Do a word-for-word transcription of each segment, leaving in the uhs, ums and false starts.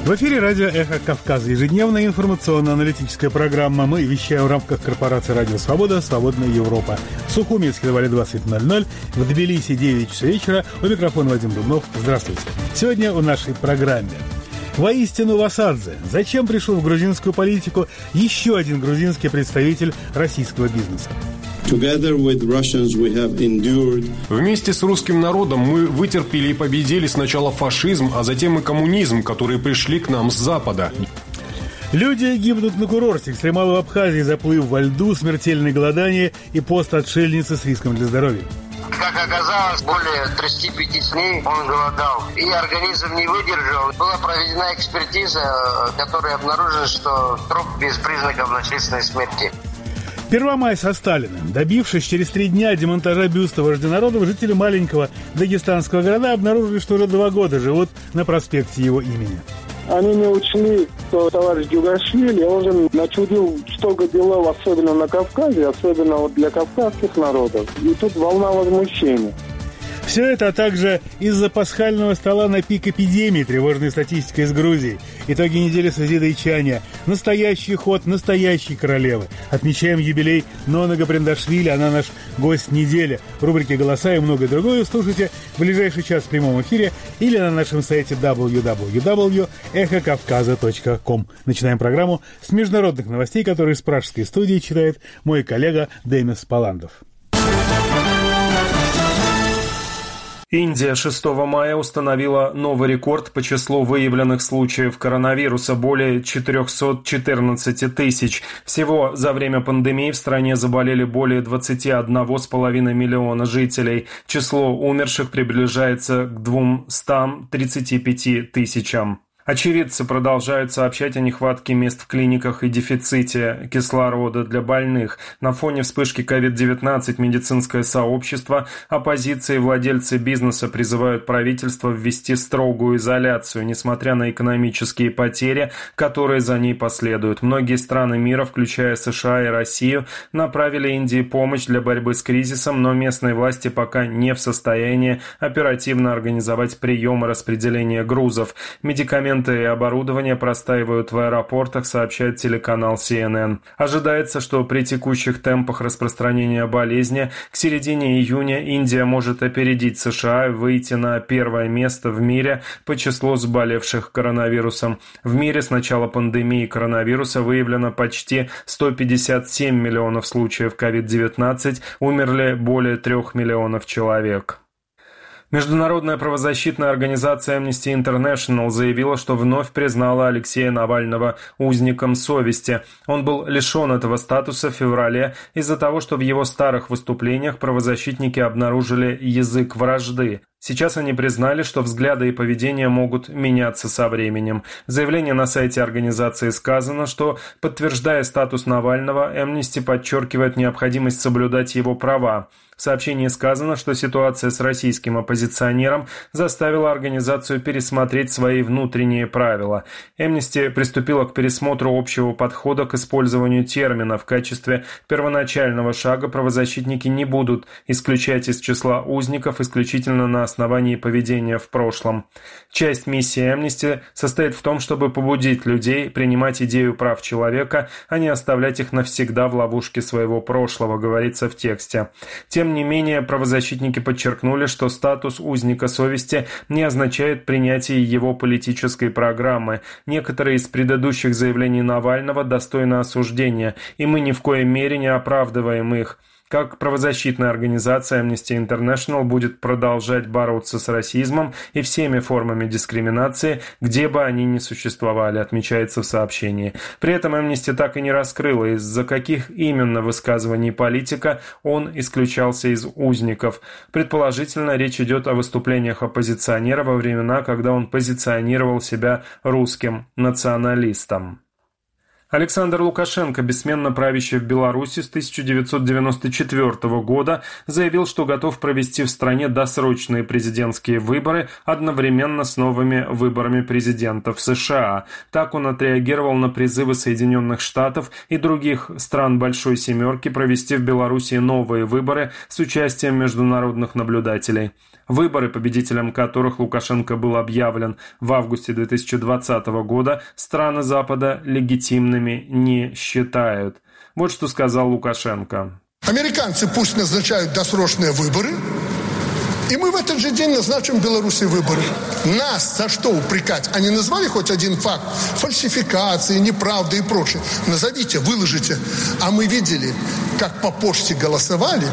В эфире радио «Эхо Кавказа». Ежедневная информационно-аналитическая программа. Мы вещаем в рамках корпорации «Радио Свобода. Свободная Европа». В Сухуми скидывали двадцать ноль ноль, в Тбилиси девять часов вечера. У микрофона Вадим Дубнов. Здравствуйте. Сегодня в нашей программе. Воистину Васадзе. Зачем пришел в грузинскую политику еще один грузинский представитель российского бизнеса? Вместе с русским народом мы вытерпели и победили сначала фашизм, а затем и коммунизм, которые пришли к нам с Запада. Люди гибнут на курорте. Экстремалы в Абхазии, заплыв во льду, смертельное голодание и пост отшельницы с риском для здоровья. Как оказалось, более тридцати пяти дней он голодал, и организм не выдержал. Была проведена экспертиза, которая обнаружила, что труп без признаков насильственной смерти. Первомай со Сталиным. Добившись через три дня демонтажа бюста вождя народов, жители маленького дагестанского города обнаружили, что уже два года живут на проспекте его имени. Они не учли, что товарищ Джугашвили, он же начудил столько делов, особенно на Кавказе, особенно вот для кавказских народов. И тут волна возмущения. Все это, а также из-за пасхального стола на пик эпидемии, тревожная статистика из Грузии. Итоги недели Созида и Чаня. Настоящий ход настоящей королевы. Отмечаем юбилей Нона Гаприндашвили, она наш гость недели. В рубрике «Голоса» и многое другое слушайте в ближайший час в прямом эфире или на нашем сайте дабл ю дабл ю дабл ю точка эхо кавказа точка ком. Начинаем программу с международных новостей, которые из пражской студии читает мой коллега Демис Паландов. Индия шестого мая установила новый рекорд по числу выявленных случаев коронавируса – более четыреста четырнадцать тысяч. Всего за время пандемии в стране заболели более двадцать один целых пять десятых миллиона жителей. Число умерших приближается к двумстам тридцати пяти тысячам. Очевидцы продолжают сообщать о нехватке мест в клиниках и дефиците кислорода для больных. На фоне вспышки ковид девятнадцать медицинское сообщество, оппозиция и владельцы бизнеса призывают правительство ввести строгую изоляцию, несмотря на экономические потери, которые за ней последуют. Многие страны мира, включая США и Россию, направили Индии помощь для борьбы с кризисом, но местные власти пока не в состоянии оперативно организовать прием и распределение грузов. Медикаменты и оборудование простаивают в аэропортах, сообщает телеканал си эн эн. Ожидается, что при текущих темпах распространения болезни к середине июня Индия может опередить США и выйти на первое место в мире по числу заболевших коронавирусом. В мире с начала пандемии коронавируса выявлено почти сто пятьдесят семь миллионов случаев ковид девятнадцать, умерли более трех миллионов человек. Международная правозащитная организация Amnesty International заявила, что вновь признала Алексея Навального узником совести. Он был лишен этого статуса в феврале из-за того, что в его старых выступлениях правозащитники обнаружили язык вражды. Сейчас они признали, что взгляды и поведение могут меняться со временем. В заявлении на сайте организации сказано, что, подтверждая статус Навального, Amnesty подчеркивает необходимость соблюдать его права. В сообщении сказано, что ситуация с российским оппозиционером заставила организацию пересмотреть свои внутренние правила. Amnesty приступила к пересмотру общего подхода к использованию термина. В качестве первоначального шага правозащитники не будут исключать из числа узников исключительно на основании поведения в прошлом. Часть миссии Amnesty состоит в том, чтобы побудить людей принимать идею прав человека, а не оставлять их навсегда в ловушке своего прошлого, говорится в тексте. Тем не менее, правозащитники подчеркнули, что статус узника совести не означает принятие его политической программы. Некоторые из предыдущих заявлений Навального достойны осуждения, и мы ни в коей мере не оправдываем их. Как правозащитная организация Amnesty International будет продолжать бороться с расизмом и всеми формами дискриминации, где бы они ни существовали, отмечается в сообщении. При этом Amnesty так и не раскрыла, из-за каких именно высказываний политика он исключался из узников. Предположительно, речь идет о выступлениях оппозиционера во времена, когда он позиционировал себя русским националистом. Александр Лукашенко, бессменно правящий в Беларуси с тысяча девятьсот девяносто четвёртого года, заявил, что готов провести в стране досрочные президентские выборы одновременно с новыми выборами президентов США. Так он отреагировал на призывы Соединенных Штатов и других стран Большой Семерки провести в Беларуси новые выборы с участием международных наблюдателей. Выборы, победителем которых Лукашенко был объявлен в августе две тысячи двадцатого года, страны Запада легитимными не считают. Вот что сказал Лукашенко. Американцы пусть назначают досрочные выборы, и мы в этот же день назначим в Беларуси выборы. Нас за что упрекать? Они назвали хоть один факт? Фальсификации, неправды и прочее. Назовите, выложите. А мы видели, как по почте голосовали,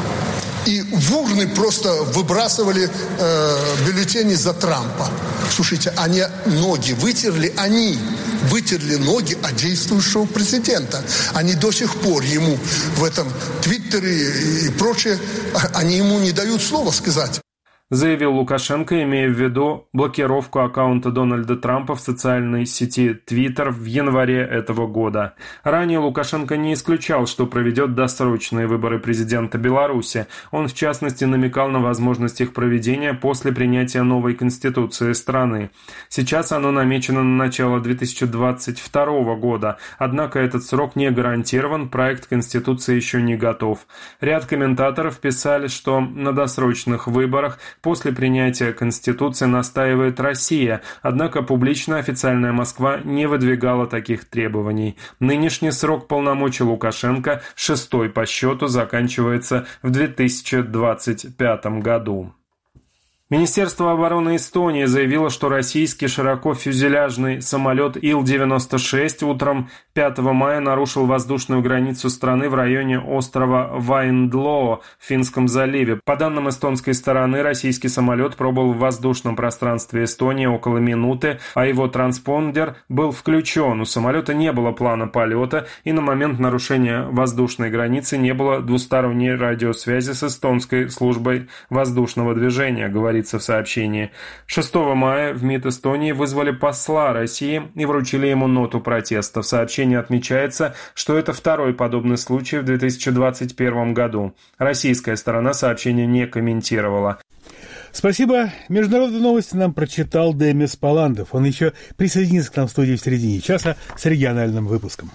и в урны просто выбрасывали э, бюллетени за Трампа. Слушайте, они ноги вытерли, они вытерли ноги от действующего президента. Они до сих пор ему в этом Твиттере и прочее, они ему не дают слова сказать. Заявил Лукашенко, имея в виду блокировку аккаунта Дональда Трампа в социальной сети Twitter в январе этого года. Ранее Лукашенко не исключал, что проведет досрочные выборы президента Беларуси. Он, в частности, намекал на возможность их проведения после принятия новой конституции страны. Сейчас оно намечено на начало две тысячи двадцать второго года, однако этот срок не гарантирован, проект конституции еще не готов. Ряд комментаторов писали, что на досрочных выборах после принятия Конституции настаивает Россия, однако публично официальная Москва не выдвигала таких требований. Нынешний срок полномочий Лукашенко, шестой по счету, заканчивается в две тысячи двадцать пятом году. Министерство обороны Эстонии заявило, что российский широкофюзеляжный самолет Ил девяносто шесть утром пятого мая нарушил воздушную границу страны в районе острова Вайндлоо в Финском заливе. По данным эстонской стороны, российский самолет пробыл в воздушном пространстве Эстонии около минуты, а его транспондер был включен. У самолета не было плана полета, и на момент нарушения воздушной границы не было двусторонней радиосвязи с эстонской службой воздушного движения, говорится в сообщении. шестого мая в МИД Эстонии вызвали посла России и вручили ему ноту протеста. В сообщении отмечается, что это второй подобный случай в две тысячи двадцать первом году. Российская сторона сообщение не комментировала. Спасибо. Международные новости нам прочитал Демис Паландов. Он еще присоединится к нам в студии в середине часа с региональным выпуском.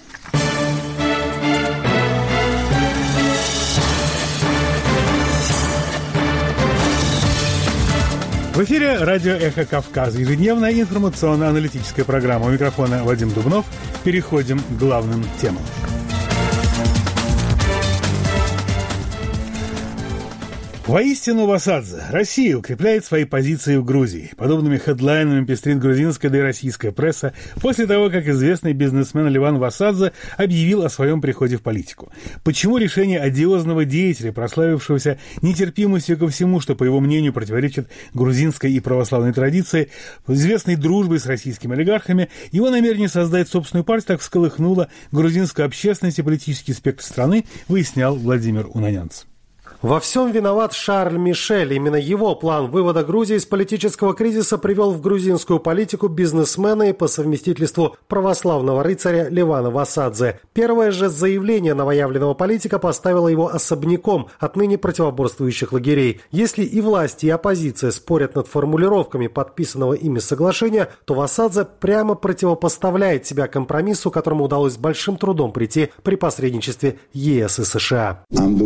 В эфире радио «Эхо Кавказа». Ежедневная информационно-аналитическая программа. У микрофона Вадим Дубнов. Переходим к главным темам. Воистину Васадзе. Россия укрепляет свои позиции в Грузии. Подобными хедлайнами пестрит грузинская, да и российская пресса после того, как известный бизнесмен Леван Васадзе объявил о своем приходе в политику. Почему решение одиозного деятеля, прославившегося нетерпимостью ко всему, что, по его мнению, противоречит грузинской и православной традиции, известной дружбой с российскими олигархами, его намерение создать собственную партию так всколыхнуло грузинскую общественность и политический спектр страны, выяснял Владимир Унанянц. Во всем виноват Шарль Мишель. Именно его план вывода Грузии из политического кризиса привел в грузинскую политику бизнесмена и по совместительству православного рыцаря Левана Васадзе. Первое же заявление новоявленного политика поставило его особняком отныне противоборствующих лагерей. Если и власти, и оппозиция спорят над формулировками подписанного ими соглашения, то Васадзе прямо противопоставляет себя компромиссу, к которому удалось с большим трудом прийти при посредничестве ЕС и США.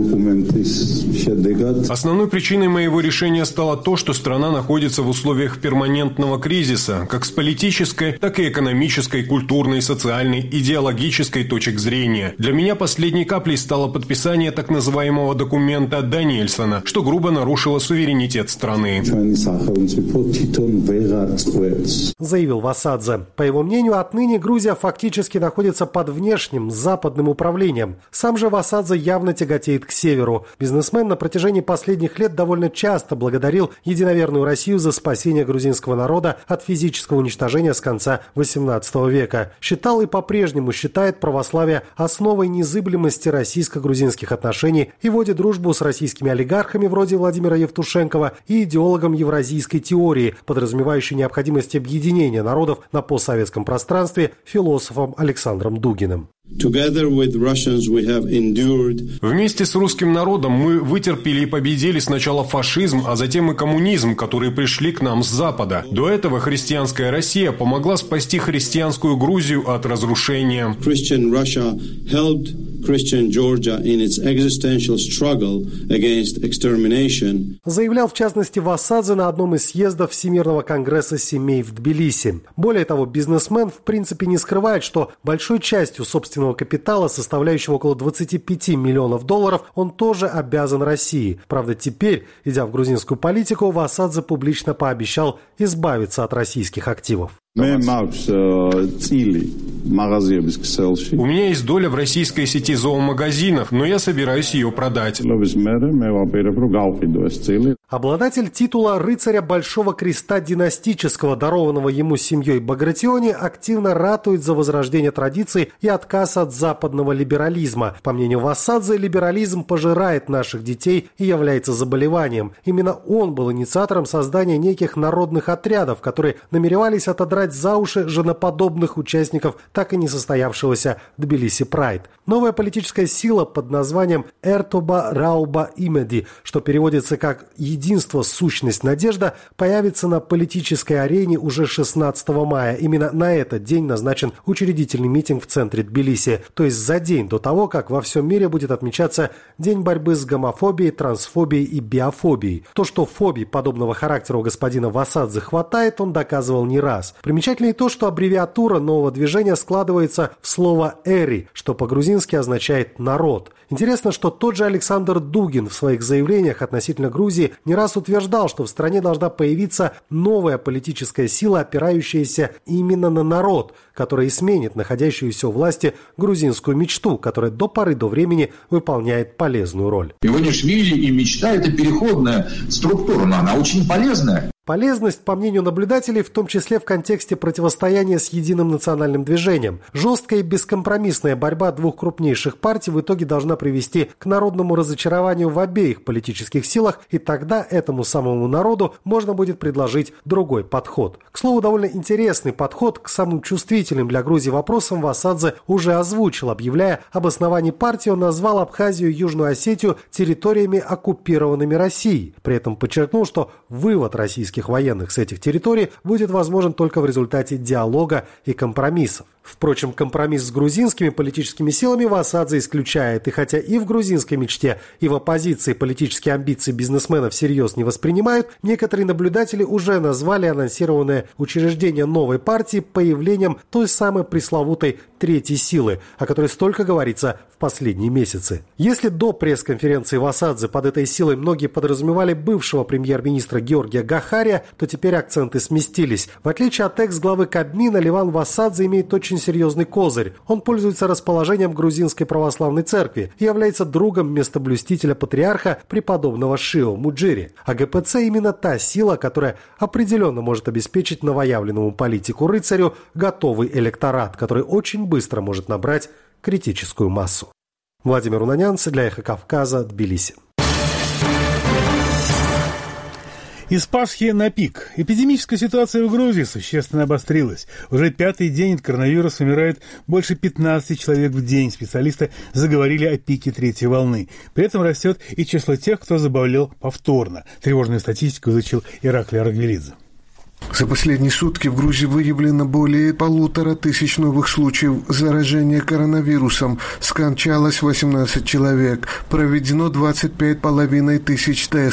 Основной причиной моего решения стало то, что страна находится в условиях перманентного кризиса, как с политической, так и экономической, культурной, социальной, идеологической точек зрения. Для меня последней каплей стало подписание так называемого документа Даниэльсона, что грубо нарушило суверенитет страны. Заявил Васадзе. По его мнению, отныне Грузия фактически находится под внешним западным управлением. Сам же Васадзе явно тяготеет к северу. Бизнесмен Бизнесмен на протяжении последних лет довольно часто благодарил единоверную Россию за спасение грузинского народа от физического уничтожения с конца восемнадцатого века. Считал и по-прежнему считает православие основой незыблемости российско-грузинских отношений и вводит дружбу с российскими олигархами вроде Владимира Евтушенкова и идеологом евразийской теории, подразумевающей необходимость объединения народов на постсоветском пространстве, философом Александром Дугиным. Вместе с русским народом мы вытерпели и победили сначала фашизм, а затем и коммунизм, которые пришли к нам с Запада. До этого христианская Россия помогла спасти христианскую Грузию от разрушения. Заявлял в частности Васадзе на одном из съездов Всемирного конгресса семей в Тбилиси. Более того, бизнесмен в принципе не скрывает, что большой частью собственного капитала, составляющего около двадцати пяти миллионов долларов, он тоже обязан России. Правда, теперь, идя в грузинскую политику, Васадзе публично пообещал избавиться от российских активов. У меня есть доля в российской сети зоомагазинов, но я собираюсь ее продать. Обладатель титула рыцаря Большого Креста династического, дарованного ему семьей Багратиони, активно ратует за возрождение традиций и отказ от западного либерализма. По мнению Васадзе, либерализм пожирает наших детей и является заболеванием. Именно он был инициатором создания неких народных отрядов, которые намеревались отодрать за уши женоподобных участников так и не состоявшегося Тбилиси Прайд. Новая политическая сила под названием Эртоба Рауба Имеди, что переводится как «Единство, сущность, надежда», появится на политической арене уже шестнадцатого мая. Именно на этот день назначен учредительный митинг в центре Тбилиси, то есть за день до того, как во всем мире будет отмечаться День борьбы с гомофобией, трансфобией и биофобией. То, что фобий подобного характера у господина Васадзе хватает, он доказывал не раз. Примечательно и то, что аббревиатура нового движения складывается в слово «эри», что по-грузински означает «народ». Интересно, что тот же Александр Дугин в своих заявлениях относительно Грузии не раз утверждал, что в стране должна появиться новая политическая сила, опирающаяся именно на народ, которая и сменит находящуюся у власти грузинскую мечту, которая до поры до времени выполняет полезную роль. Иванишвили и мечта – это переходная структура, но она очень полезная. Полезность, по мнению наблюдателей, в том числе в контексте противостояния с единым национальным движением. Жесткая и бескомпромиссная борьба двух крупнейших партий в итоге должна привести к народному разочарованию в обеих политических силах, и тогда этому самому народу можно будет предложить другой подход. К слову, довольно интересный подход к самым чувствительным для Грузии вопросам Васадзе уже озвучил, объявляя об основании партии, он назвал Абхазию и Южную Осетию территориями, оккупированными Россией. При этом подчеркнул, что вывод российских военных с этих территорий будет возможен только в результате диалога и компромиссов. Впрочем, компромисс с грузинскими политическими силами Васадзе исключает, и хотя и в грузинской мечте, и в оппозиции политические амбиции бизнесмена всерьез не воспринимают, некоторые наблюдатели уже назвали анонсированное учреждение новой партии появлением той самой пресловутой третьей силы, о которой столько говорится в последние месяцы. Если до пресс-конференции Васадзе под этой силой многие подразумевали бывшего премьер-министра Георгия Гахария, то теперь акценты сместились. В отличие от экс-главы Кабмина, Леван Васадзе имеет очень серьезный козырь. Он пользуется расположением грузинской православной церкви и является другом местоблюстителя патриарха преподобного Шио Муджири. А ГПЦ именно та сила, которая определенно может обеспечить новоявленному политику-рыцарю готовый электорат, который очень быстро может набрать критическую массу. Владимир Унанянц для «Эхо Кавказа», Тбилиси. Из Пасхи на пик. Эпидемическая ситуация в Грузии существенно обострилась. Уже пятый день от коронавируса умирает больше пятнадцати человек в день. Специалисты заговорили о пике третьей волны. При этом растет и число тех, кто заболел повторно. Тревожную статистику изучил Ираклий Аргвелидзе. За последние сутки в Грузии выявлено более полутора тысяч новых случаев заражения коронавирусом. Скончалось восемнадцать человек. Проведено двадцать пять с половиной тысяч тестов.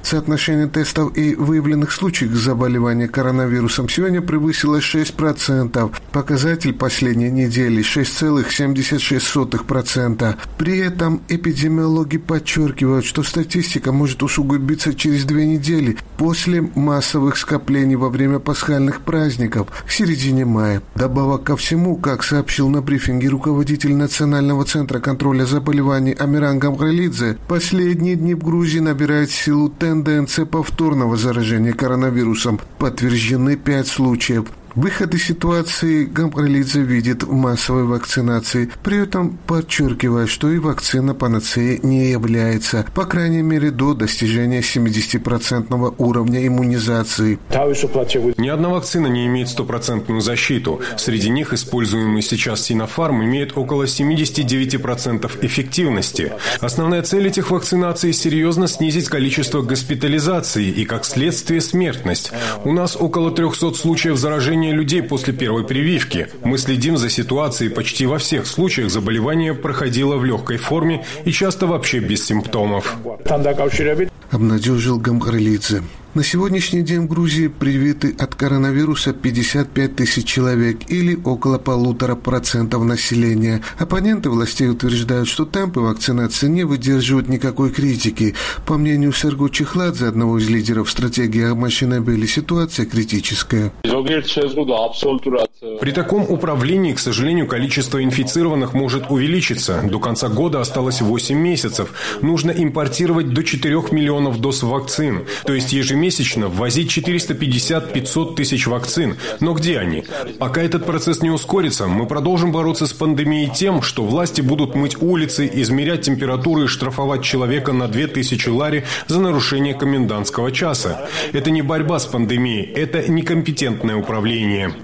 Соотношение тестов и выявленных случаев заболевания коронавирусом сегодня превысило шесть процентов. Показатель последней недели шесть целых семьдесят шесть сотых процента. При этом эпидемиологи подчеркивают, что статистика может усугубиться через две недели после массовых скоплений во время пасхальных праздников к середине мая. Добавок ко всему, как сообщил на брифинге руководитель Национального центра контроля заболеваний Амиран Гамхарелидзе, последние дни в Грузии набирают силу тенденция повторного заражения коронавирусом. Подтверждены пять случаев. Выход из ситуации Гамхарелидзе видит в массовой вакцинации, при этом подчеркивая, что и вакцина панацеей не является, по крайней мере до достижения семидесятипроцентного уровня иммунизации. Ни одна вакцина не имеет стопроцентную защиту. Среди них используемый сейчас Синофарм имеет около семьдесят девять процентов эффективности. Основная цель этих вакцинаций – серьезно снизить количество госпитализаций и, как следствие, смертность. У нас около трехсот случаев заражения людей после первой прививки. Мы следим за ситуацией почти во всех случаях. Заболевание проходило в легкой форме и часто вообще без симптомов. Обнадежил Гамхарелидзе. На сегодняшний день в Грузии привиты от коронавируса пятьдесят пять тысяч человек или около полутора процентов населения. Оппоненты властей утверждают, что темпы вакцинации не выдерживают никакой критики. По мнению Серго Чехладзе, одного из лидеров стратегии Ахмашинабели, ситуация критическая. При таком управлении, к сожалению, количество инфицированных может увеличиться. До конца года осталось восемь месяцев. Нужно импортировать до четырёх миллионов доз вакцин. То есть ежемесячно Ежемесячно ввозить четыреста пятьдесят - пятьсот тысяч вакцин. Но где они? Пока этот процесс не ускорится, мы продолжим бороться с пандемией тем, что власти будут мыть улицы, измерять температуру и штрафовать человека на две тысячи лари за нарушение комендантского часа. Это не борьба с пандемией, это некомпетентное управление.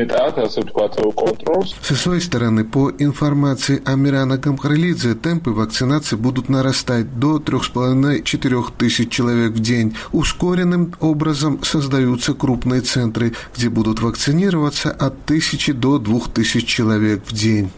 Со своей стороны, по информации Амирана Гамхарелидзе, темпы вакцинации будут нарастать до трех с половиной - четырех тысяч человек в день. Ускоренно образом создаются крупные центры, где будут вакцинироваться от тысячи до двух тысяч человек в день.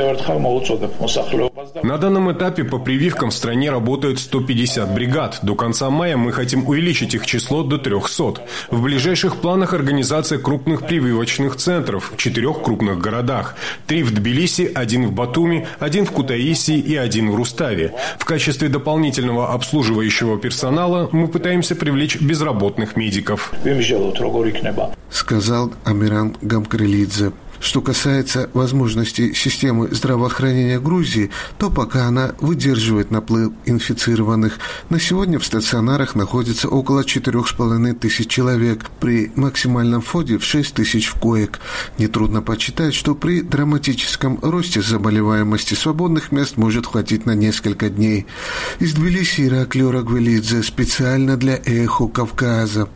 На данном этапе по прививкам в стране работают сто пятьдесят бригад. До конца мая мы хотим увеличить их число до трехсот. В ближайших планах организация крупных прививочных центров в четырех крупных городах. Три в Тбилиси, один в Батуми, один в Кутаиси и один в Руставе. В качестве дополнительного обслуживающего персонала мы пытаемся привлечь безработных медиков. Сказал Амиран Гамхарелидзе. Что касается возможностей системы здравоохранения Грузии, то пока она выдерживает наплыв инфицированных. На сегодня в стационарах находится около четырех с половиной тысяч человек, при максимальном входе в шесть тысяч коек. Нетрудно подсчитать, что при драматическом росте заболеваемости свободных мест может хватить на несколько дней. Из Тбилиси Ираклий Орагвелидзе специально для «Эхо Кавказа».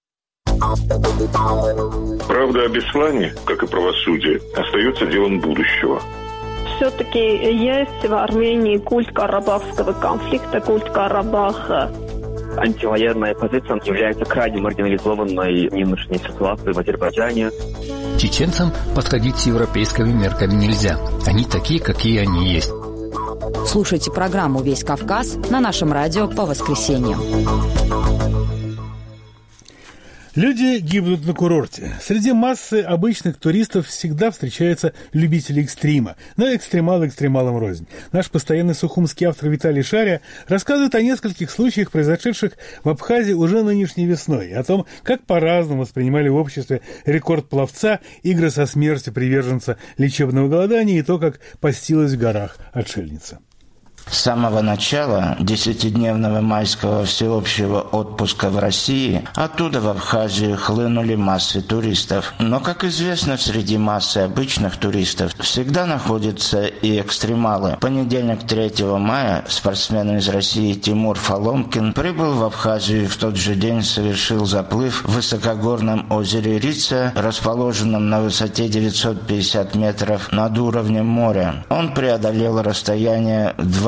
Правда о Беслане, как и правосудие, остается делом будущего. Все-таки есть в Армении культ карабахского конфликта, культ Карабаха. Антивоенная позиция является крайне маргинализованной в нынешней ситуации в Азербайджане. Чеченцам подходить с европейскими мерками нельзя. Они такие, какие они есть. Слушайте программу «Весь Кавказ» на нашем радио по воскресеньям. Люди гибнут на курорте. Среди массы обычных туристов всегда встречаются любители экстрима, но экстремалы экстремалам рознь. Наш постоянный сухумский автор Виталий Шаря рассказывает о нескольких случаях, произошедших в Абхазии уже нынешней весной, и о том, как по-разному воспринимали в обществе рекорд пловца, игры со смертью приверженца лечебного голодания и то, как постилась в горах отшельница. С самого начала десятидневного майского всеобщего отпуска в России оттуда в Абхазию хлынули массы туристов. Но, как известно, среди массы обычных туристов всегда находятся и экстремалы. В понедельник, третьего мая, спортсмен из России Тимур Фаломкин прибыл в Абхазию и в тот же день совершил заплыв в высокогорном озере Рица, расположенном на высоте девятьсот пятьдесят метров над уровнем моря. Он преодолел расстояние два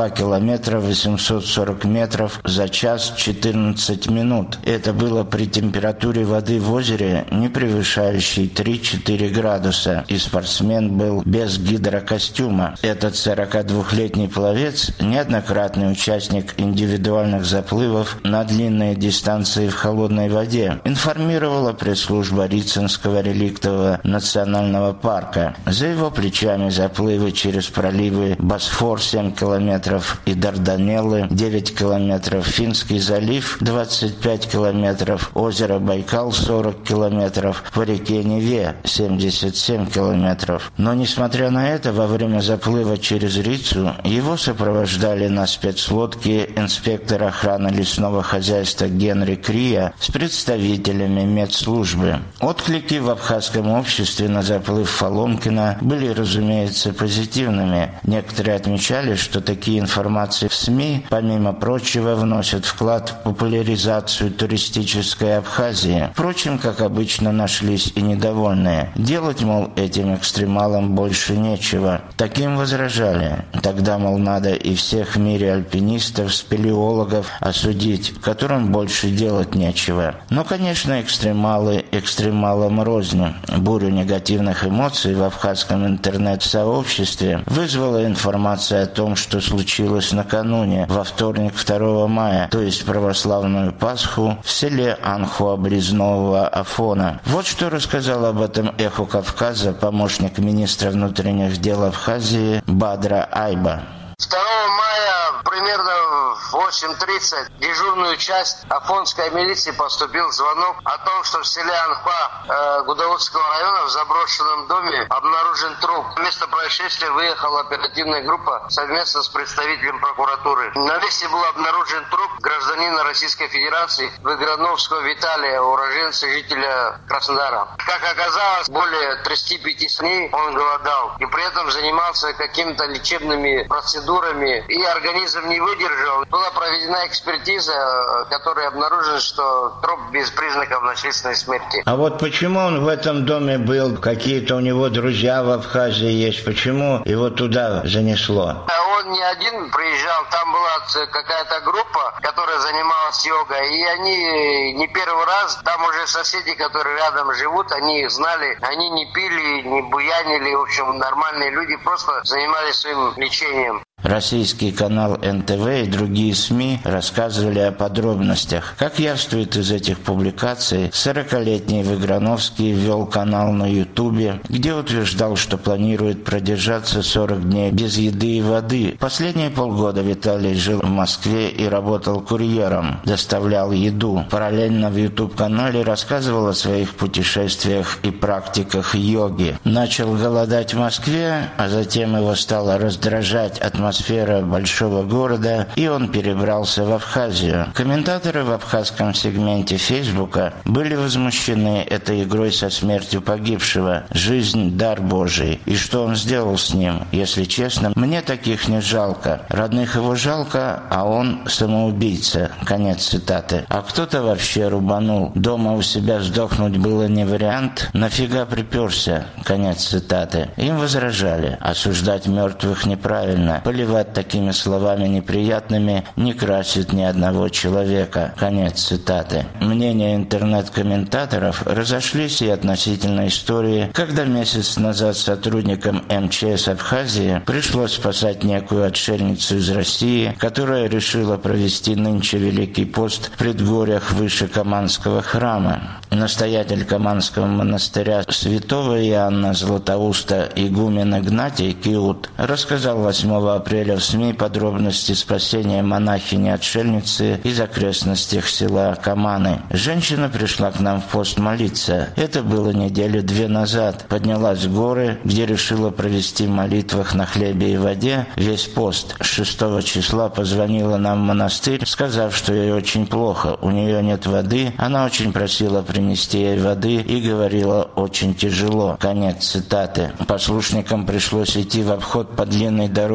два километра восемьсот сорок метров за час четырнадцать минут. Это было при температуре воды в озере, не превышающей три-четыре градуса, и спортсмен был без гидрокостюма. Этот сорокадвухлетний пловец – неоднократный участник индивидуальных заплывов на длинные дистанции в холодной воде, информировала пресс-служба Рицинского реликтового национального парка. За его плечами заплывы через проливы Босфор семь километров и Дарданеллы девять километров, Финский залив двадцать пять километров, озеро Байкал сорок километров, по реке Неве семьдесят семь километров. Но несмотря на это, во время заплыва через Рицу его сопровождали на спецлодке инспектор охраны лесного хозяйства Генри Крия с представителями медслужбы. Отклики в абхазском обществе на заплыв Фоломкина были, разумеется, позитивными. Некоторые отмечали, что такие информации в СМИ, помимо прочего, вносят вклад в популяризацию туристической Абхазии. Впрочем, как обычно, нашлись и недовольные. Делать, мол, этим экстремалам больше нечего. Таким возражали. Тогда, мол, надо и всех в мире альпинистов, спелеологов осудить, которым больше делать нечего. Но, конечно, экстремалы экстремалам рознь. Бурю негативных эмоций в абхазском интернет-сообществе вызвала информация о том, что случилось накануне, во вторник второго мая, то есть православную Пасху, в селе Анхуа-Брезнового Афона. Вот что рассказал об этом «Эху Кавказа» помощник министра внутренних дел Абхазии Бадра Айба. второго мая примерно в восемь тридцать в дежурную часть афонской милиции поступил звонок о том, что в селе Анхуа э, Гудаутского района в заброшенном доме обнаружен труп. На место происшествия выехала оперативная группа совместно с представителем прокуратуры. На месте был обнаружен труп гражданина Российской Федерации Выграновского Виталия, уроженца жителя Краснодара. Как оказалось, более тридцати пяти дней он голодал и при этом занимался какими-то лечебными процедурами, и организм не выдержал. Была проведена экспертиза, которая обнаружила, что труп без признаков насильственной смерти. А вот почему он в этом доме был? Какие-то у него друзья в Абхазии есть. Почему его туда занесло? Он не один приезжал, там была какая-то группа, которая занималась йогой, и они не первый раз, там уже соседи, которые рядом живут, они их знали, они не пили, не буянили, в общем, нормальные люди, просто занимались своим лечением. Российский канал эн тэ вэ и другие СМИ рассказывали о подробностях. Как явствует из этих публикаций, сорокалетний Выграновский вел канал на Ютубе, где утверждал, что планирует продержаться сорок дней без еды и воды. Последние полгода Виталий жил в Москве и работал курьером, доставлял еду. Параллельно в Ютуб-канале рассказывал о своих путешествиях и практиках йоги. Начал голодать в Москве, а затем его стало раздражать атмосфера Атмосфера большого города, и он перебрался в Абхазию. Комментаторы в абхазском сегменте Фейсбука были возмущены этой игрой со смертью погибшего. Жизнь – дар Божий. И что он сделал с ним? Если честно, мне таких не жалко. Родных его жалко, а он самоубийца. Конец цитаты. А кто-то вообще рубанул. Дома у себя сдохнуть было не вариант. Нафига приперся? Конец цитаты. Им возражали. Осуждать мертвых неправильно. Поливать такими словами неприятными не красит ни одного человека. Конец цитаты. Мнения интернет-комментаторов разошлись и относительно истории, когда месяц назад сотрудникам эм че эс Абхазии пришлось спасать некую отшельницу из России, которая решила провести нынче Великий пост в предгорьях выше Каманского храма. Настоятель Каманского монастыря святого Иоанна Златоуста игумен Игнатий Киут рассказал восьмого апреля в СМИ подробности спасения монахини-отшельницы из окрестностей села Каманы. Женщина пришла к нам в пост молиться. Это было недели две назад. Поднялась в горы, где решила провести в молитвах на хлебе и воде весь пост. шестого числа позвонила нам в монастырь, сказав, что ей очень плохо, у нее нет воды. Она очень просила принести ей воды и говорила очень тяжело. Конец цитаты. Послушникам пришлось идти в обход по длинной дороге к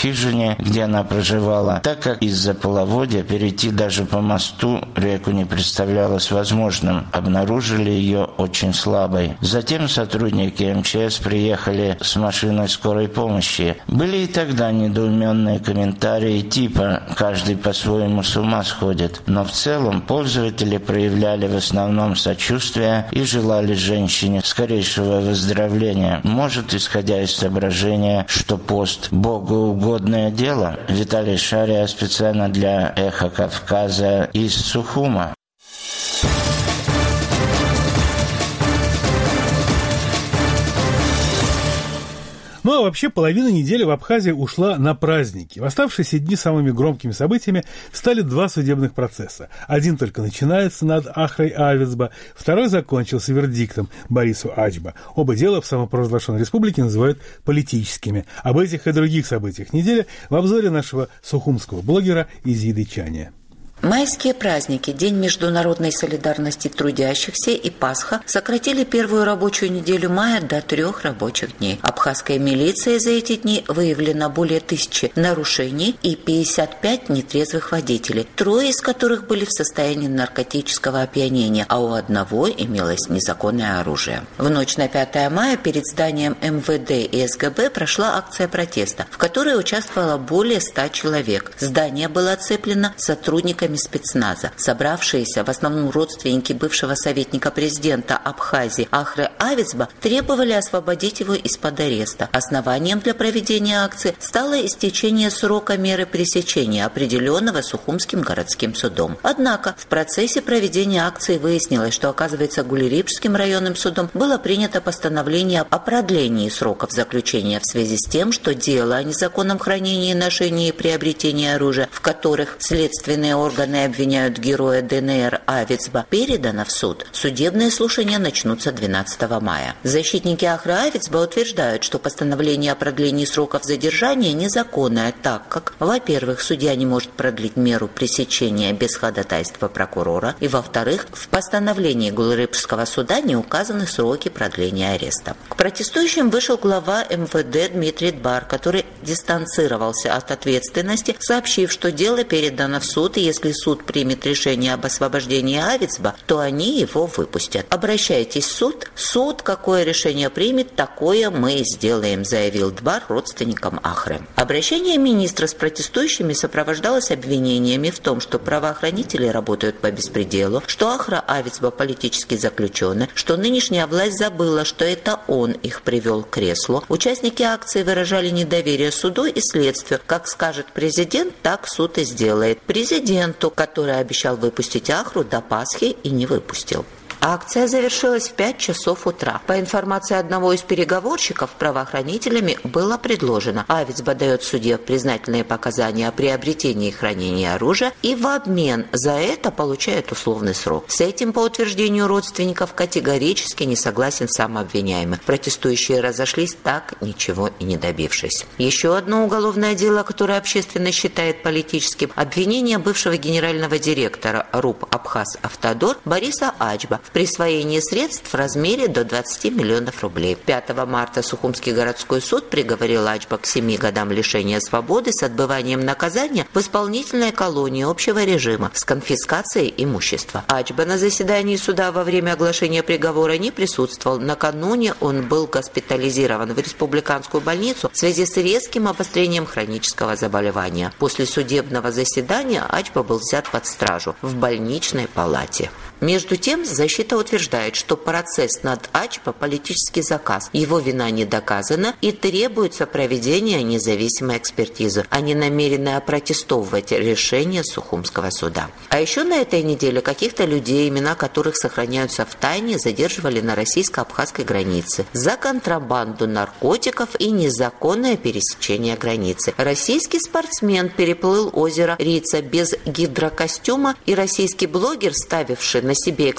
хижине, где она проживала, так как из-за половодья перейти даже по мосту реку не представлялось возможным. Обнаружили ее очень слабой. Затем сотрудники эм че эс приехали с машиной скорой помощи. Были и тогда недоуменные комментарии типа «каждый по-своему с ума сходит». Но в целом пользователи проявляли в основном сочувствие и желали женщине скорейшего выздоровления. Может, исходя из соображения, что пост – богоугодное дело? Виталий Шария специально для «Эхо Кавказа» из Сухума. Ну а вообще половина недели в Абхазии ушла на праздники. В оставшиеся дни самыми громкими событиями стали два судебных процесса. Один только начинается над Ахрой Авицба, второй закончился вердиктом Борису Ачба. Оба дела в самопровозглашенной республике называют политическими. Об этих и других событиях недели в обзоре нашего сухумского блогера Изиды Чания. Майские праздники, День международной солидарности трудящихся и Пасха сократили первую рабочую неделю мая до трех рабочих дней. Абхазская милиция за эти дни выявлено более тысячи нарушений и пятьдесят пять нетрезвых водителей, трое из которых были в состоянии наркотического опьянения, а у одного имелось незаконное оружие. В ночь на пятое мая перед зданием эм вэ дэ и эс гэ бэ прошла акция протеста, в которой участвовало более ста человек. Здание было оцеплено сотрудниками спецназа. Собравшиеся, в основном родственники бывшего советника президента Абхазии Ахры Авицба, требовали освободить его из-под ареста. Основанием для проведения акции стало истечение срока меры пресечения, определенного Сухумским городским судом. Однако в процессе проведения акции выяснилось, что, оказывается, Гулирипским районным судом было принято постановление о продлении сроков заключения в связи с тем, что дело о незаконном хранении, ношении и приобретении оружия, в которых следственные органы Органы обвиняют героя дэ эн эр Авицба, передано в суд. Судебные слушания начнутся двенадцатого мая. Защитники Ахры Авицба утверждают, что постановление о продлении сроков задержания незаконное, так как, во-первых, судья не может продлить меру пресечения без ходатайства прокурора, и, во-вторых, в постановлении Гулирипского суда не указаны сроки продления ареста. К протестующим вышел глава эм вэ дэ Дмитрий Дбар, который дистанцировался от ответственности, сообщив, что дело передано в суд, и если суд примет решение об освобождении Авицба, то они его выпустят. Обращайтесь в суд. Суд какое решение примет, такое мы и сделаем, заявил Дбар родственникам Ахры. Обращение министра с протестующими сопровождалось обвинениями в том, что правоохранители работают по беспределу, что Ахра Авицба политически заключенный, что нынешняя власть забыла, что это он их привел к креслу. Участники акции выражали недоверие суду и следствию. Как скажет президент, так суд и сделает. Президент, который обещал выпустить Ахру до Пасхи и не выпустил. Акция завершилась в пять часов утра. По информации одного из переговорщиков, правоохранителями было предложено: Авицба дает суде признательные показания о приобретении и хранении оружия и в обмен за это получает условный срок. С этим, по утверждению родственников, категорически не согласен сам обвиняемый. Протестующие разошлись, так ничего и не добившись. Еще одно уголовное дело, которое общественность считает политическим, обвинение бывшего генерального директора РУП «Абхаз Автодор» Бориса Ачба в присвоении средств в размере до двадцати миллионов рублей. пятого марта Сухумский городской суд приговорил Ачба к семи годам лишения свободы с отбыванием наказания в исполнительной колонии общего режима с конфискацией имущества. Ачба на заседании суда во время оглашения приговора не присутствовал. Накануне он был госпитализирован в республиканскую больницу в связи с резким обострением хронического заболевания. После судебного заседания Ачба был взят под стражу в больничной палате. Между тем, защита утверждает, что процесс над Ачба – политический заказ, его вина не доказана и требуется проведение независимой экспертизы, а не намеренное опротестовывать решение Сухумского суда. А еще на этой неделе каких-то людей, имена которых сохраняются в тайне, задерживали на российско-абхазской границе за контрабанду наркотиков и незаконное пересечение границы. Российский спортсмен переплыл озеро Рица без гидрокостюма, и российский блогер, ставивший на себе эксперимент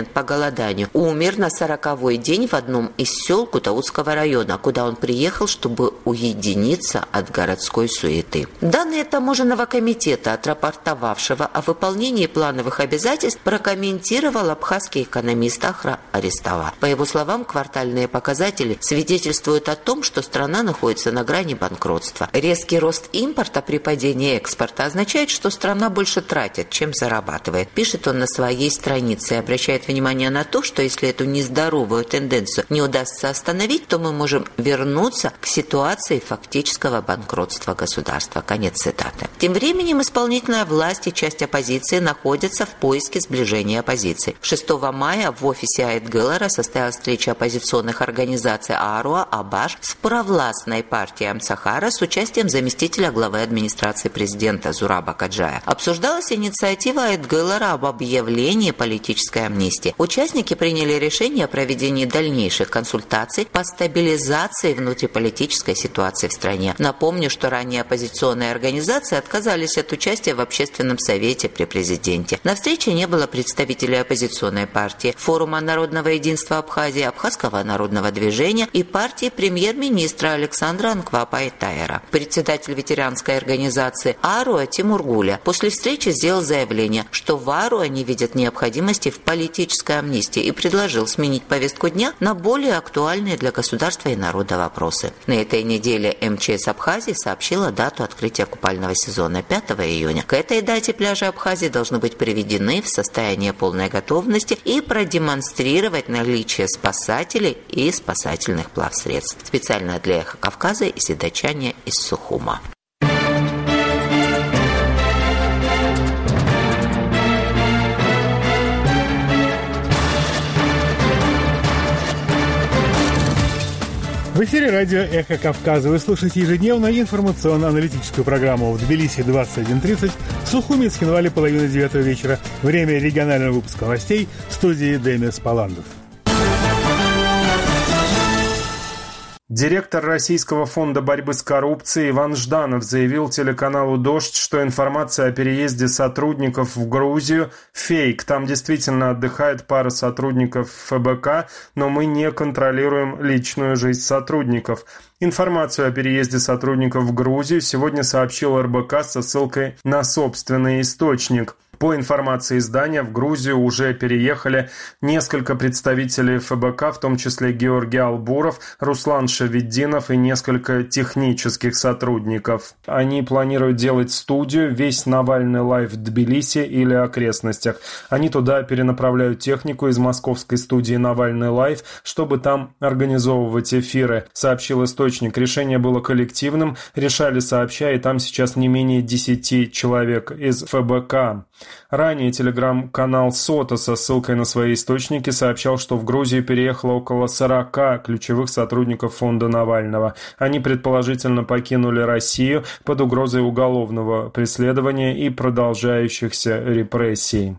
пациент по голоданию, умер на сороковой день в одном из сел Кутаусского района, куда он приехал, чтобы уединиться от городской суеты. Данные таможенного комитета, отрапортовавшего о выполнении плановых обязательств, прокомментировал абхазский экономист Ахра Арестова. По его словам, квартальные показатели свидетельствуют о том, что страна находится на грани банкротства. Резкий рост импорта при падении экспорта означает, что страна больше тратит, чем зарабатывает. Пишет он на своей странице и обращает внимание на то, что если эту нездоровую тенденцию не удастся остановить, то мы можем вернуться к ситуации фактического банкротства государства. Конец цитаты. Тем временем исполнительная власть и часть оппозиции находятся в поиске сближения оппозиции. шестого мая в офисе Айтгылара состоялась встреча оппозиционных организаций Аруа, Абаш с провластной партией Амсахара с участием заместителя главы администрации президента Зураба Каджая. Обсуждалась инициатива Айтгылара об объявлении политической амнистии. Участники приняли решение о проведении дальнейших консультаций по стабилизации внутриполитической ситуации в стране. Напомню, что ранее оппозиционные организации отказались от участия в общественном совете при президенте. На встрече не было представителей оппозиционной партии, форума народного единства Абхазии, Абхазского народного движения и партии премьер-министра Александра Анквапа-Тайера. Председатель ветеранской организации Аруа Тимур Гуля после встречи сделал заявление, что в Аруа не видят необходимости в политической амнистии и предложил сменить повестку дня на более актуальные для государства и народа вопросы. На этой неделе МЧС Абхазии сообщила дату открытия купального сезона пятого июня. К этой дате пляжи Абхазии должны быть приведены в состояние полной готовности и продемонстрировать наличие спасателей и спасательных плавсредств. Специально для Эхо Кавказа и седочане из Сухума. В эфире радио «Эхо Кавказа». Вы слушаете ежедневную информационно-аналитическую программу в Тбилиси двадцать один тридцать, в Сухуми и Цхинвале половина девятого вечера. Время регионального выпуска новостей в студии Демис Паландов. Директор Российского фонда борьбы с коррупцией Иван Жданов заявил телеканалу «Дождь», что информация о переезде сотрудников в Грузию – фейк. Там действительно отдыхает пара сотрудников ФБК, но мы не контролируем личную жизнь сотрудников. Информацию о переезде сотрудников в Грузию сегодня сообщил эр бэ ка со ссылкой на собственный источник. По информации издания, в Грузию уже переехали несколько представителей ФБК, в том числе Георгий Албуров, Руслан Шавиддинов и несколько технических сотрудников. Они планируют делать студию «Весь Навальный лайв» в Тбилиси или окрестностях. Они туда перенаправляют технику из московской студии «Навальный лайв», чтобы там организовывать эфиры, сообщил источник. Решение было коллективным, решали сообща, и там сейчас не менее десяти человек из ФБК. Ранее телеграм-канал Сота со ссылкой на свои источники сообщал, что в Грузию переехало около сорока ключевых сотрудников фонда Навального. Они предположительно покинули Россию под угрозой уголовного преследования и продолжающихся репрессий.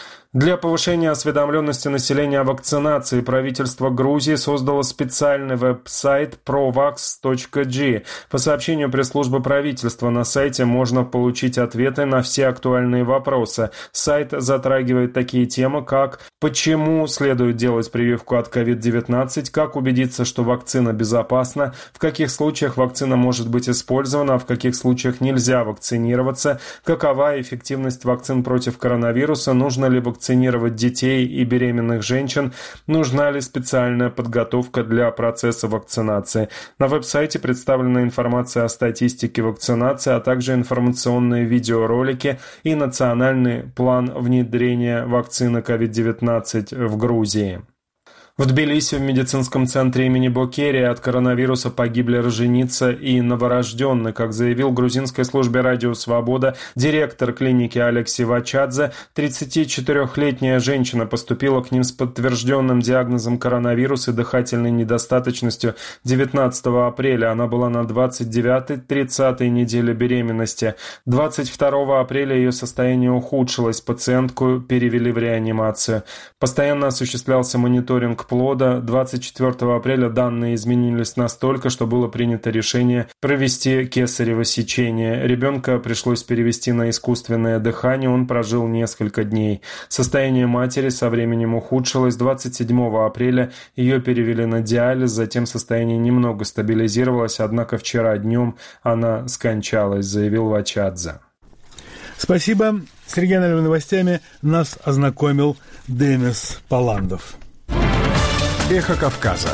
Для повышения осведомленности населения о вакцинации правительство Грузии создало специальный веб-сайт провакс точка джи. По сообщению пресс-службы правительства, на сайте можно получить ответы на все актуальные вопросы. Сайт затрагивает такие темы, как почему следует делать прививку от ковид девятнадцать, как убедиться, что вакцина безопасна, в каких случаях вакцина может быть использована, а в каких случаях нельзя вакцинироваться, какова эффективность вакцин против коронавируса, нужно ли вакцинировать вакцинировать детей и беременных женщин, нужна ли специальная подготовка для процесса вакцинации. На веб-сайте представлена информация о статистике вакцинации, а также информационные видеоролики и национальный план внедрения вакцины ковид девятнадцать в Грузии. В Тбилиси в медицинском центре имени Бокерия от коронавируса погибли роженица и новорожденный. Как заявил грузинской службе «Радио Свобода» директор клиники Алекси Вачадзе, тридцатичетырехлетняя женщина поступила к ним с подтвержденным диагнозом коронавирус и дыхательной недостаточностью девятнадцатого апреля. Она была на двадцать девятой-тридцатой неделе беременности. двадцать второго апреля ее состояние ухудшилось. Пациентку перевели в реанимацию. Постоянно осуществлялся мониторинг плода. двадцать четвёртого апреля данные изменились настолько, что было принято решение провести кесарево сечение. Ребенка пришлось перевести на искусственное дыхание, он прожил несколько дней. Состояние матери со временем ухудшилось. двадцать седьмого апреля ее перевели на диализ, затем состояние немного стабилизировалось, однако вчера днем она скончалась, заявил Вачадзе. Спасибо. С региональными новостями нас ознакомил Денис Паландов. Эхо Кавказа.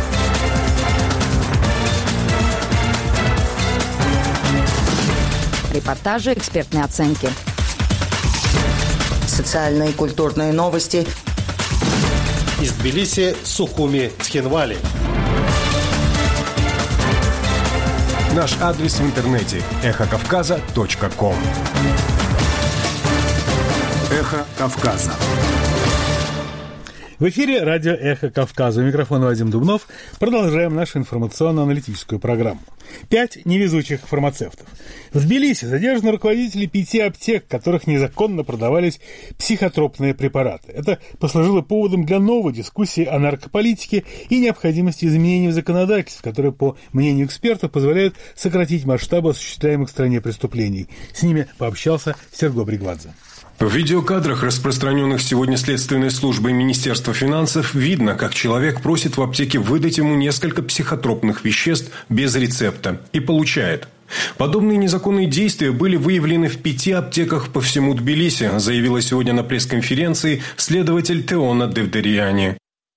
Репортажи, экспертные оценки. Социальные и культурные новости. Из Тбилиси, Сухуми, Цхинвали. Наш адрес в интернете – эхо кавказа точка ком. Эхо Кавказа. В эфире радио «Эхо Кавказа». У микрофона Вадим Дубнов. Продолжаем нашу информационно-аналитическую программу. Пять невезучих фармацевтов. В Тбилиси задержаны руководители пяти аптек, в которых незаконно продавались психотропные препараты. Это послужило поводом для новой дискуссии о наркополитике и необходимости изменений в законодательстве, которые, по мнению экспертов, позволяют сократить масштабы осуществляемых в стране преступлений. С ними пообщался Серго Бригвадзе. В видеокадрах, распространенных сегодня Следственной службой Министерства финансов, видно, как человек просит в аптеке выдать ему несколько психотропных веществ без рецепта и получает. Подобные незаконные действия были выявлены в пяти аптеках по всему Тбилиси, заявила сегодня на пресс-конференции следователь Теона Девдерияни.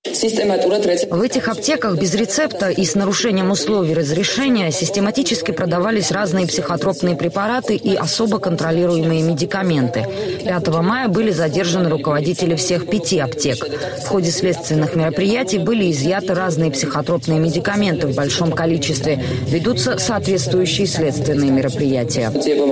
В этих аптеках без рецепта и с нарушением условий разрешения систематически продавались разные психотропные препараты и особо контролируемые медикаменты. пятого мая были задержаны руководители всех пяти аптек. В ходе следственных мероприятий были изъяты разные психотропные медикаменты в большом количестве. Ведутся соответствующие следственные мероприятия.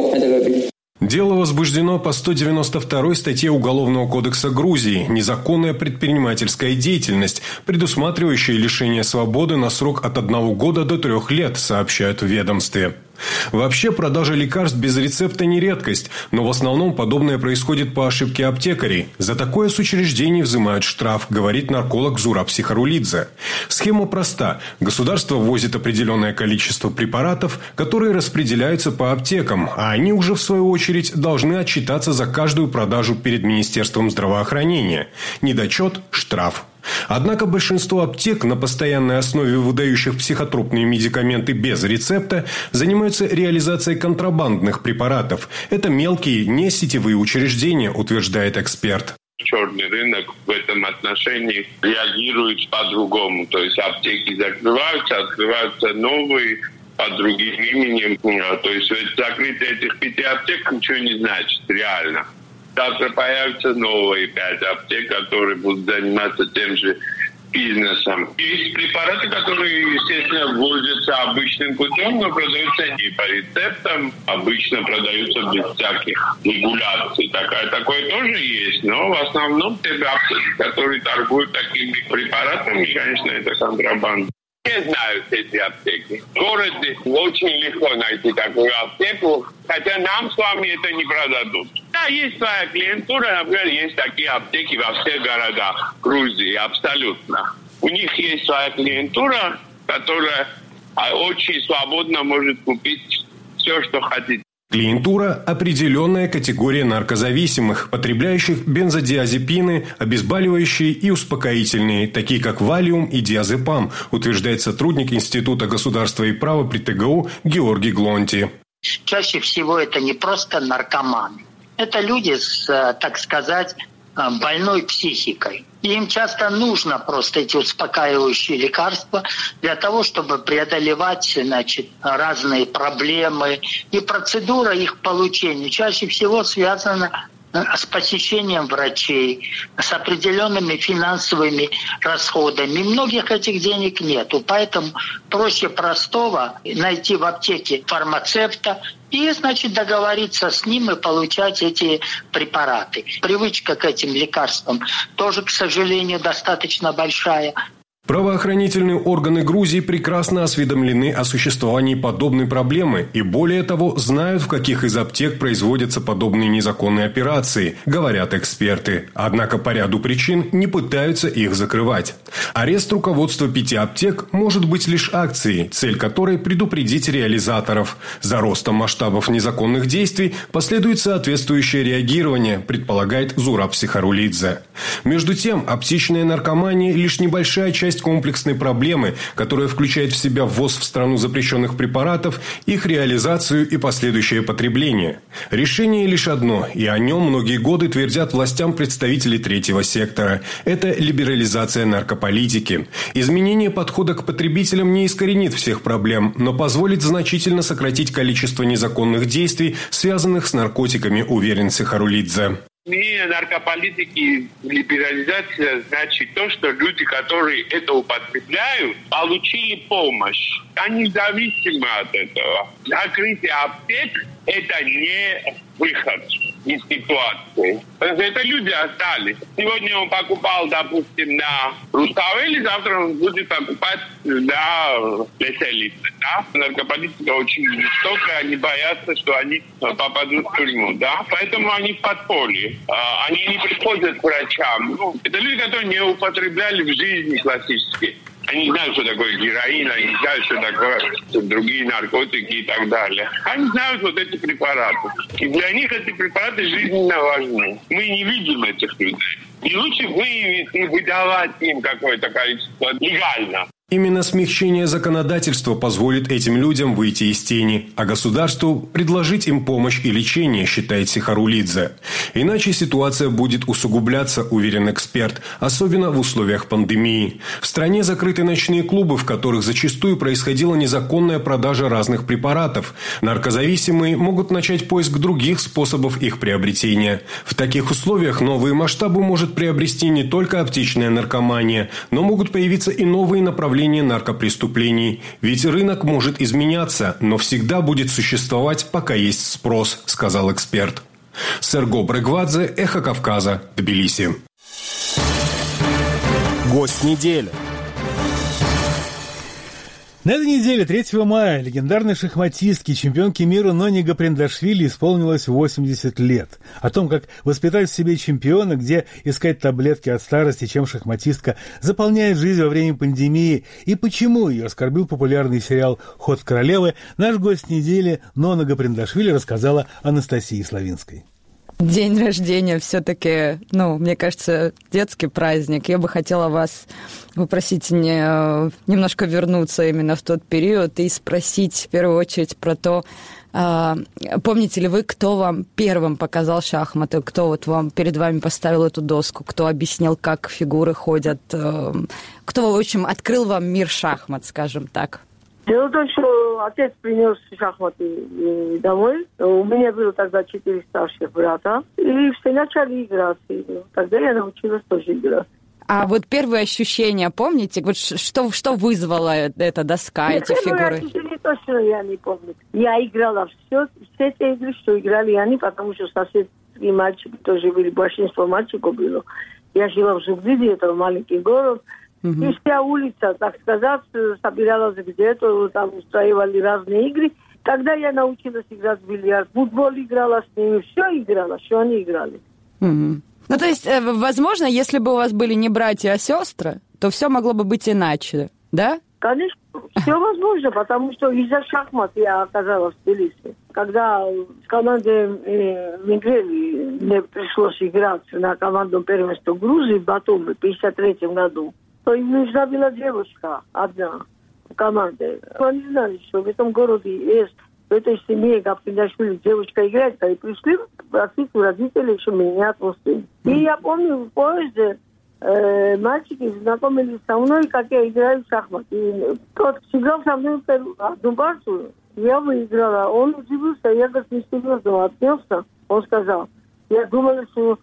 Дело возбуждено по сто девяносто второй статье Уголовного кодекса Грузии «Незаконная предпринимательская деятельность», предусматривающая лишение свободы на срок от одного года до трех лет, сообщают в ведомстве. Вообще, продажа лекарств без рецепта не редкость, но в основном подобное происходит по ошибке аптекарей. За такое с учреждений взимают штраф, говорит нарколог Зураб Сихарулидзе. Схема проста. Государство ввозит определенное количество препаратов, которые распределяются по аптекам, а они уже, в свою очередь, должны отчитаться за каждую продажу перед Министерством здравоохранения. Недочет – штраф. Однако большинство аптек, на постоянной основе выдающих психотропные медикаменты без рецепта, занимаются реализацией контрабандных препаратов. Это мелкие, не сетевые учреждения, утверждает эксперт. Черный рынок в этом отношении реагирует по-другому. То есть аптеки закрываются, открываются новые под другим именем. То есть закрытие этих пяти аптек ничего не значит реально. Завтра появятся новые пять аптек, которые будут заниматься тем же бизнесом. Есть препараты, которые, естественно, вводятся обычным путем, но продаются не по рецептам, обычно продаются без всяких регуляций. Такое, такое тоже есть, но в основном те аптеки, которые торгуют такими препаратами, конечно, это контрабанда. Не знаю эти аптеки. В городе очень легко найти такую аптеку, хотя нам с вами это не продадут. Да, есть своя клиентура, например, есть такие аптеки во всех городах Грузии, абсолютно. У них есть своя клиентура, которая очень свободно может купить все, что хотите. Клиентура – определенная категория наркозависимых, потребляющих бензодиазепины, обезболивающие и успокоительные, такие как валиум и диазепам, утверждает сотрудник Института государства и права при ТГУ Георгий Глонти. Чаще всего это не просто наркоманы. Это люди с, так сказать, больной психикой. И им часто нужно просто эти успокаивающие лекарства для того, чтобы преодолевать, значит, разные проблемы. И процедура их получения чаще всего связана с посещением врачей, с определенными финансовыми расходами. Многих этих денег нету, поэтому проще простого найти в аптеке фармацевта и, значит, договориться с ним и получать эти препараты. Привычка к этим лекарствам тоже, к сожалению, достаточно большая. Правоохранительные органы Грузии прекрасно осведомлены о существовании подобной проблемы и, более того, знают, в каких из аптек производятся подобные незаконные операции, говорят эксперты. Однако по ряду причин не пытаются их закрывать. Арест руководства пяти аптек может быть лишь акцией, цель которой – предупредить реализаторов. За ростом масштабов незаконных действий последует соответствующее реагирование, предполагает Зураб Сихарулидзе. Между тем, аптечная наркомания – лишь небольшая часть комплексной проблемы, которая включает в себя ввоз в страну запрещенных препаратов, их реализацию и последующее потребление. Решение лишь одно, и о нем многие годы твердят властям представители третьего сектора. Это либерализация наркополитики. Изменение подхода к потребителям не искоренит всех проблем, но позволит значительно сократить количество незаконных действий, связанных с наркотиками, уверен Сихарулидзе. Изменение наркополитики, либерализация значит то, что люди, которые это употребляют, получили помощь. Они зависимы от этого. Закрытие аптек – это не выход из ситуации. Потому что это люди остались. Сегодня он покупал, допустим, на Руставели, завтра он будет покупать на Веселице. Да? Наркополитика очень жестокая, они боятся, что они попадут в тюрьму. Да? Поэтому они в подполье. Они не приходят к врачам. Ну, это люди, которые не употребляли в жизни классически. Они не знают, что такое героин, они не знают, что такое другие наркотики и так далее. Они знают вот эти препараты. И для них эти препараты жизненно важны. Мы не видим этих людей. И лучше выявить и выдавать им какое-то количество легально. Именно смягчение законодательства позволит этим людям выйти из тени, а государству предложить им помощь и лечение, считает Сихарулидзе. Иначе ситуация будет усугубляться, уверен эксперт, особенно в условиях пандемии. В стране закрыты ночные клубы, в которых зачастую происходила незаконная продажа разных препаратов. Наркозависимые могут начать поиск других способов их приобретения. В таких условиях новые масштабы может приобрести не только аптечная наркомания, но могут появиться и новые направления наркопреступлений. Ведь рынок может изменяться, но всегда будет существовать, пока есть спрос, сказал эксперт. Серго Брегвадзе, Эхо Кавказа, Тбилиси. Гость недели. На этой неделе, третьего мая, легендарной шахматистке, чемпионке мира Ноне Гаприндашвили исполнилось восемьдесят лет. О том, как воспитать в себе чемпиона, где искать таблетки от старости, чем шахматистка заполняет жизнь во время пандемии и почему ее оскорбил популярный сериал «Ход королевы», наш гость недели Нона Гаприндашвили рассказала Анастасии Славинской. День рождения все-таки, ну, мне кажется, детский праздник. Я бы хотела вас попросить не, немножко вернуться именно в тот период и спросить в первую очередь про то, а, помните ли вы, кто вам первым показал шахматы, кто вот вам перед вами поставил эту доску, кто объяснил, как фигуры ходят, кто, в общем, открыл вам мир шахмат, скажем так? Дело в том, что отец принес шахматы домой. У меня было тогда четыре старших брата. И все начали играть. Тогда я научилась тоже играть. А вот первые ощущения, помните? Вот что, что вызвала эта доска, эти фигуры? Ощущения точно я не помню. Я играла все, все те игры, что играли они, потому что соседские мальчики тоже были, большинство мальчиков было. Я жила в Жугдиде, это маленький город. Uh-huh. И вся улица, так сказать, собиралась где-то, там устраивали разные игры. Тогда я научилась играть в бильярд, футбол играла с ними, все играла, что они играли. Uh-huh. Ну, то есть, возможно, если бы у вас были не братья, а сестры, то все могло бы быть иначе, да? Конечно, все возможно, потому что из-за шахмат я оказалась в Тбилиси. Когда в команде Мигрели мне пришлось играть на командном первенстве Грузии в Батуми в пятьдесят третьем году, то им нужна была девушка одна в команде. Они знали, что в этом городе есть, в этой семье Гаприндашвили девушка играет, и пришли просить у родителей, что меня отпустили. И я помню, в поезде э, мальчики знакомились со мной, как я играю в шахматы. И тот сыграл со мной одну партию, я выиграла. Он удивился, я как несерьезно отнесся. Он сказал, я думала, что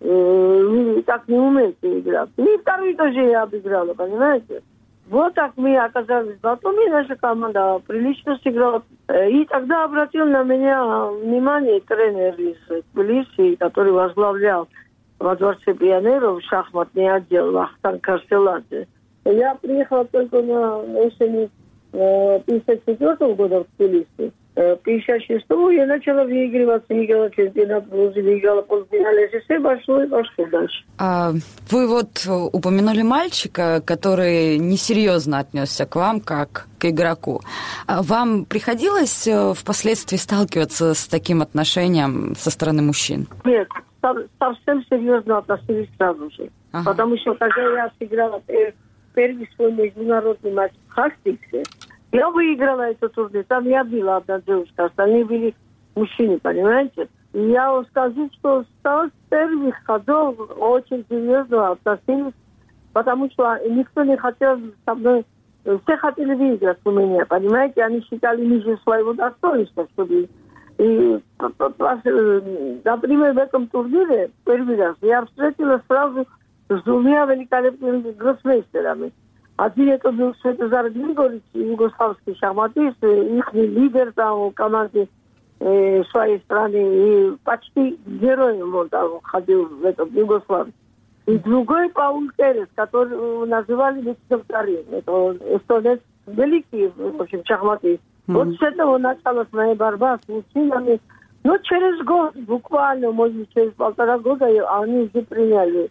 вы так не умеете играть. И второй тоже я обыграла, понимаете? Вот так мы оказались в Батуми, наша команда прилично сыграла. И тогда обратил на меня внимание тренер из Тбилиси, который возглавлял во Дворце пионеров шахматный отдел Вахтанг Карселадзе. Я приехала только на осени пятьдесят четвёртого года в Тбилиси. пятьдесят шестого я начала выигрываться, выиграла чемпионат Грузии, выиграла полуфинале СССР, пошло и пошло дальше. А вы вот упомянули мальчика, который несерьезно отнесся к вам как к игроку. А вам приходилось впоследствии сталкиваться с таким отношением со стороны мужчин? Нет, совсем серьезно относились сразу же. Ага. Потому что когда я сыграла первый свой международный матч в Хастиксе, я выиграла этот турнир. Там я была одна девушка, остальные были мужчины, понимаете? И я вам скажу, что с первых ходов очень серьезно относились, потому что никто не хотел со мной, все хотели выиграть у меня, понимаете? Они считали ниже своего достоинства, чтобы... И, например, в этом турнире первый раз я встретилась сразу с двумя великолепными гроссмейстерами. Один это был Светозар Григорьевич, югославский шахматист, их лидер там в команде э, своей страны, и почти героем он там ходил в этом Югославии. И другой Паул Керес, который называли Виктором вторым. Это эстонец, великий, в общем, шахматист. Mm-hmm. Вот с этого началась моя борьба с мужчинами. Но через год, буквально, может быть, через полтора года, они уже приняли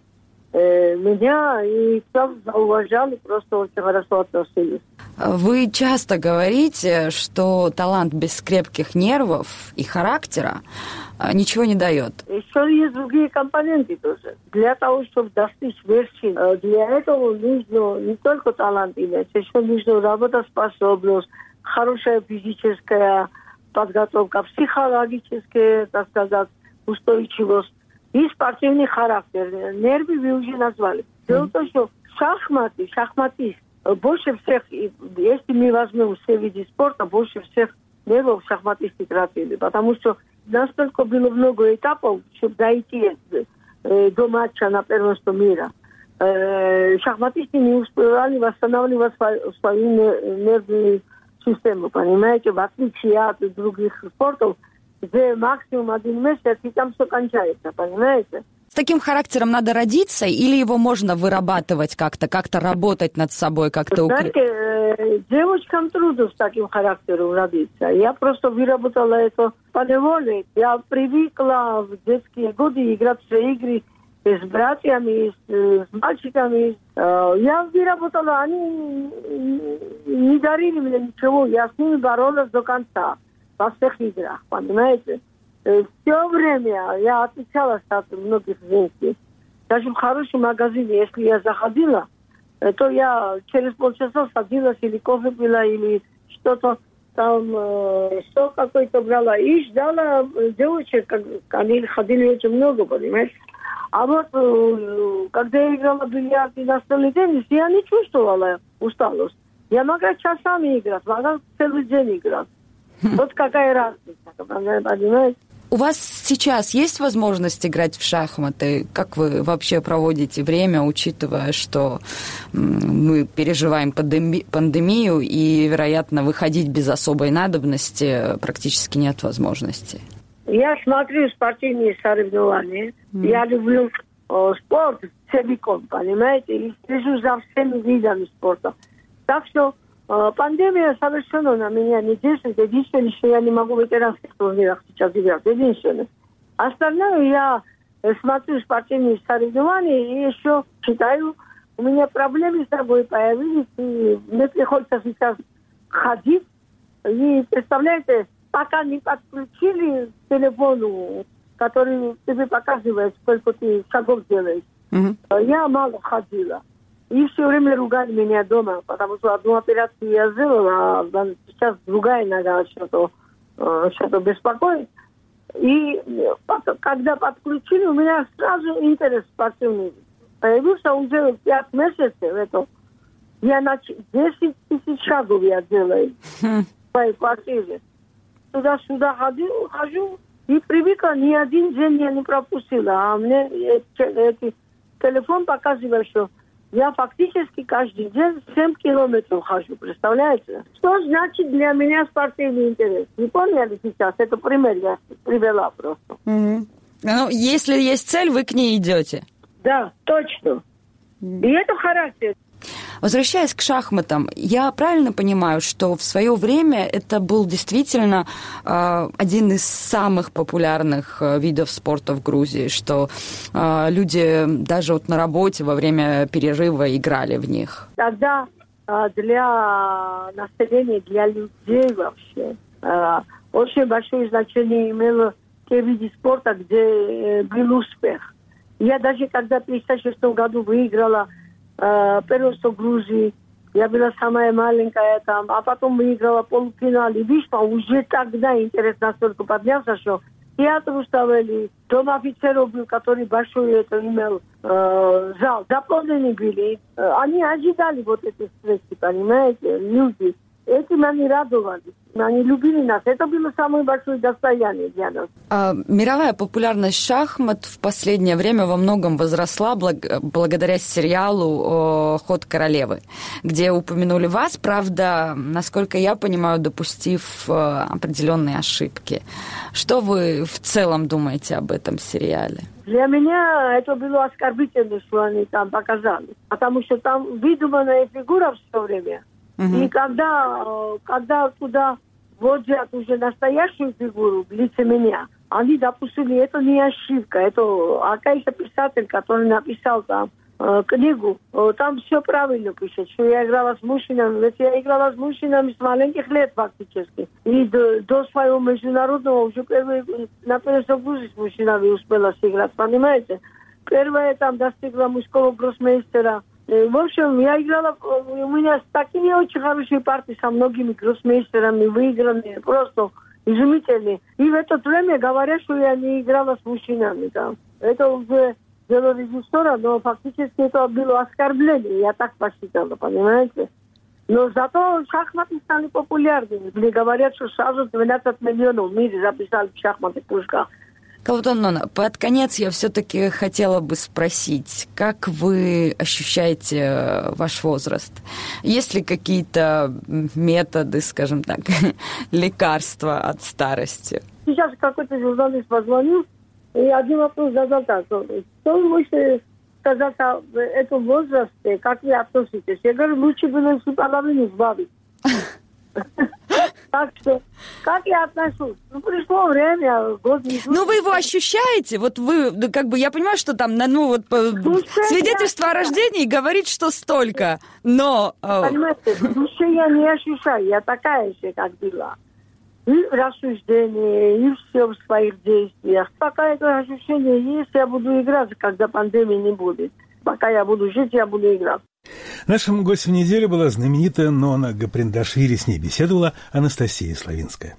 меня и там зауважали, просто очень хорошо относились. Вы часто говорите, что талант без крепких нервов и характера ничего не дает. Еще есть другие компоненты тоже. Для того, чтобы достичь вершин, для этого нужно не только талант иметь, еще нужно работоспособность, хорошая физическая подготовка, психологическая, так сказать, устойчивость. И спортивный характер. Нервы вы уже назвали. Дело в том, что шахматы, шахматист, больше всех, если мы возьмем все виды спорта, больше всех нервов шахматисты тратили. Потому что настолько было много этапов, чтобы дойти э, до матча на первенство мира. Э, шахматисты не успевали восстанавливать свою, свою нервную систему, понимаете? В отличие от других спортов, где максимум один месяц, и там все кончается, понимаете? С таким характером надо родиться, или его можно вырабатывать как-то, как-то работать над собой, как-то укреплять? Знаете, э, девочкам трудно с таким характером родиться. Я просто выработала это по неволе. Я привыкла в детские годы играть в игры с братьями, с, с мальчиками. Э, я выработала, они не дарили мне ничего. Я с ними боролась до конца. Во всех играх, понимаете? Все время я отличалась от многих женщин. Даже в хорошем магазине, если я заходила, то я через полчаса садилась или кофе пила, или что-то там, что какой-то брала. И ждала девочек, как они ходили очень много, понимаете? А вот когда я играла в бильярд и настольный теннис, я не чувствовала усталость. Я могла часами играть, могла целый день играть. Вот какая разница, понимаете? У вас сейчас есть возможность играть в шахматы? Как вы вообще проводите время, учитывая, что мы переживаем пандемию и, вероятно, выходить без особой надобности практически нет возможности? Я смотрю спортивные соревнования. Mm. Я люблю э, спорт целиком, понимаете? И слежу за всеми видами спорта. Так что пандемия совершенно на меня не действует. Единственное, что я не могу в ветеранских турнирах сейчас играть. Единственное. Остальное я смотрю спортивные соревнования и еще читаю. У меня проблемы с собой появились. И мне приходится сейчас ходить. И представляете, пока не подключили к телефону, который тебе показывает, сколько ты шагов делаешь, mm-hmm. я мало ходила. И все время ругали меня дома, потому что одну операцию я сделала, а сейчас другая нога что-то, что-то беспокоит. И когда подключили, у меня сразу интерес спортивный появился уже пять месяцев. Это я нач... десять тысяч шагов я делаю в своей квартире. Туда-сюда ходил, хожу и привыкла, ни один день я не пропустила. А мне эти, телефон показывает, что я фактически каждый день семь километров хожу, представляете? Что значит для меня спортивный интерес? Не поняли сейчас? Это пример я привела просто. Mm-hmm. Ну, если есть цель, вы к ней идете. Да, точно. Mm-hmm. И это характер. Возвращаясь к шахматам, я правильно понимаю, что в свое время это был действительно э, один из самых популярных э, видов спорта в Грузии, что э, люди даже вот на работе во время перерыва играли в них? Тогда э, для населения, для людей вообще э, очень большое значение имело те виды спорта, где э, был успех. Я даже когда в тысяча девятьсот пятьдесят шестом году выиграла э, первенство Грузии, я была самая маленькая там, а потом выиграла полуфинал. И вышла, уже тогда интерес настолько поднялся, что театр уставили, дом офицеров был, который большой это имел э, зал, заполнены были. Э, они ожидали вот эти встречи, понимаете, люди. Этим они радовались. Они любили нас. Это было самое большое достояние для нас. А, мировая популярность шахмат в последнее время во многом возросла благ- благодаря сериалу «Ход королевы», где упомянули вас, правда, насколько я понимаю, допустив определенные ошибки. Что вы в целом думаете об этом сериале? Для меня это было оскорбительно, что они там показали. Потому что там выдуманная фигура все время. И когда, когда туда вводят уже настоящую фигуру в лице меня, они допустили, это не ошибка, это какой-то писатель, который написал там э, книгу, э, там все правильно пишет, что я играла с мужчинами, ведь я играла с мужчинами с маленьких лет фактически. И до, до своего международного уже первый, на первенство Грузии с мужчинами успела сыграть, понимаете? Первая там достигла мужского гроссмейстера. В общем, я играла, у меня такие очень хорошие партии со многими гроссмейстерами, выигранные, просто изумительные. И в это время говорят, что я не играла с мужчинами. Да. Это уже дело режиссера, но фактически это было оскорбление, я так посчитала, понимаете? Но зато шахматы стали популярными. Мне говорят, что сразу двенадцать миллионов в мире записали в шахматных кружках. Калутон Нона, под конец я все-таки хотела бы спросить, как вы ощущаете ваш возраст? Есть ли какие-то методы, скажем так, лекарства от старости? Сейчас какой-то журналист позвонил, и один вопрос задал так. Что вы можете сказать о этом возрасте, как вы относитесь? Я говорю, лучше бы всю половину сбавить. Так что, как я отношусь? Ну, пришло время, год не Ну, вы его ощущаете? Вот вы, как бы, я понимаю, что там, ну, вот, свидетельство я... о рождении говорит, что столько, но... Понимаете, в душе я не ощущаю, я такая же, как была. И в рассуждении, и все в своих действиях. Пока это ощущение есть, я буду играть, когда пандемии не будет. Пока я буду жить, я буду играть. Нашим гостем недели была знаменитая Нона Гаприндашвили. С ней беседовала Анастасия Славинская.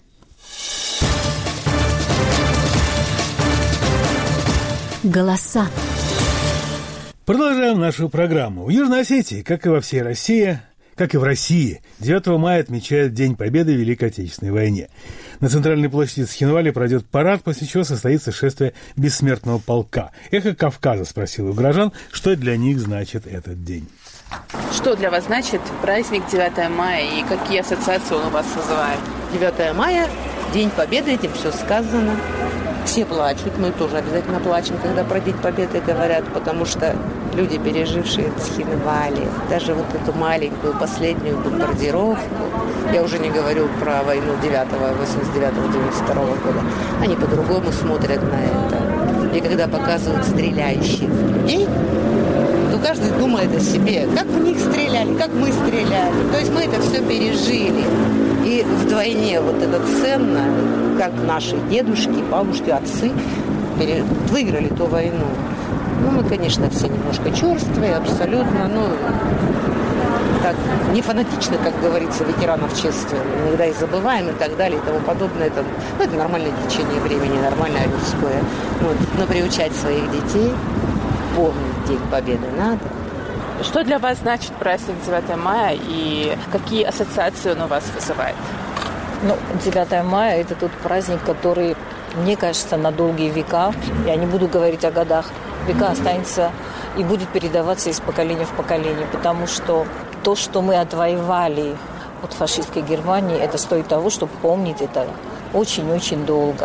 Голоса. Продолжаем нашу программу. В Южной Осетии, как и во всей России, как и в России, девятого мая отмечают День Победы в Великой Отечественной войне. На центральной площади Цхинвали пройдет парад, после чего состоится шествие бессмертного полка. «Эхо Кавказа» спросил у горожан, что для них значит этот день. Что для вас значит праздник девятого мая и какие ассоциации он у вас вызывает? девятого мая, День Победы, этим все сказано. Все плачут, мы тоже обязательно плачем, когда про День Победы говорят, потому что люди, пережившие Цхинвали, даже вот эту маленькую последнюю бомбардировку, я уже не говорю про войну девятого, восемьдесят девятого девяносто второго года, они по-другому смотрят на это. И когда показывают стреляющих людей, то каждый думает о себе, как в них стреляли, как мы стреляли. То есть мы это все пережили. И вдвойне вот это ценно, как наши дедушки, бабушки, отцы пере... выиграли ту войну. Ну, мы, конечно, все немножко черствые, абсолютно, ну, так, не фанатично, как говорится, ветеранов чествуем. Иногда и забываем и так далее и тому подобное. Это, ну, это нормальное течение времени, нормальное людское. Вот. Но приучать своих детей помнить День Победы надо. Что для вас значит праздник девятого мая и какие ассоциации он у вас вызывает? Ну, девятое мая – это тот праздник, который, мне кажется, на долгие века, я не буду говорить о годах, века останется и будет передаваться из поколения в поколение, потому что то, что мы отвоевали от фашистской Германии, это стоит того, чтобы помнить это очень-очень долго.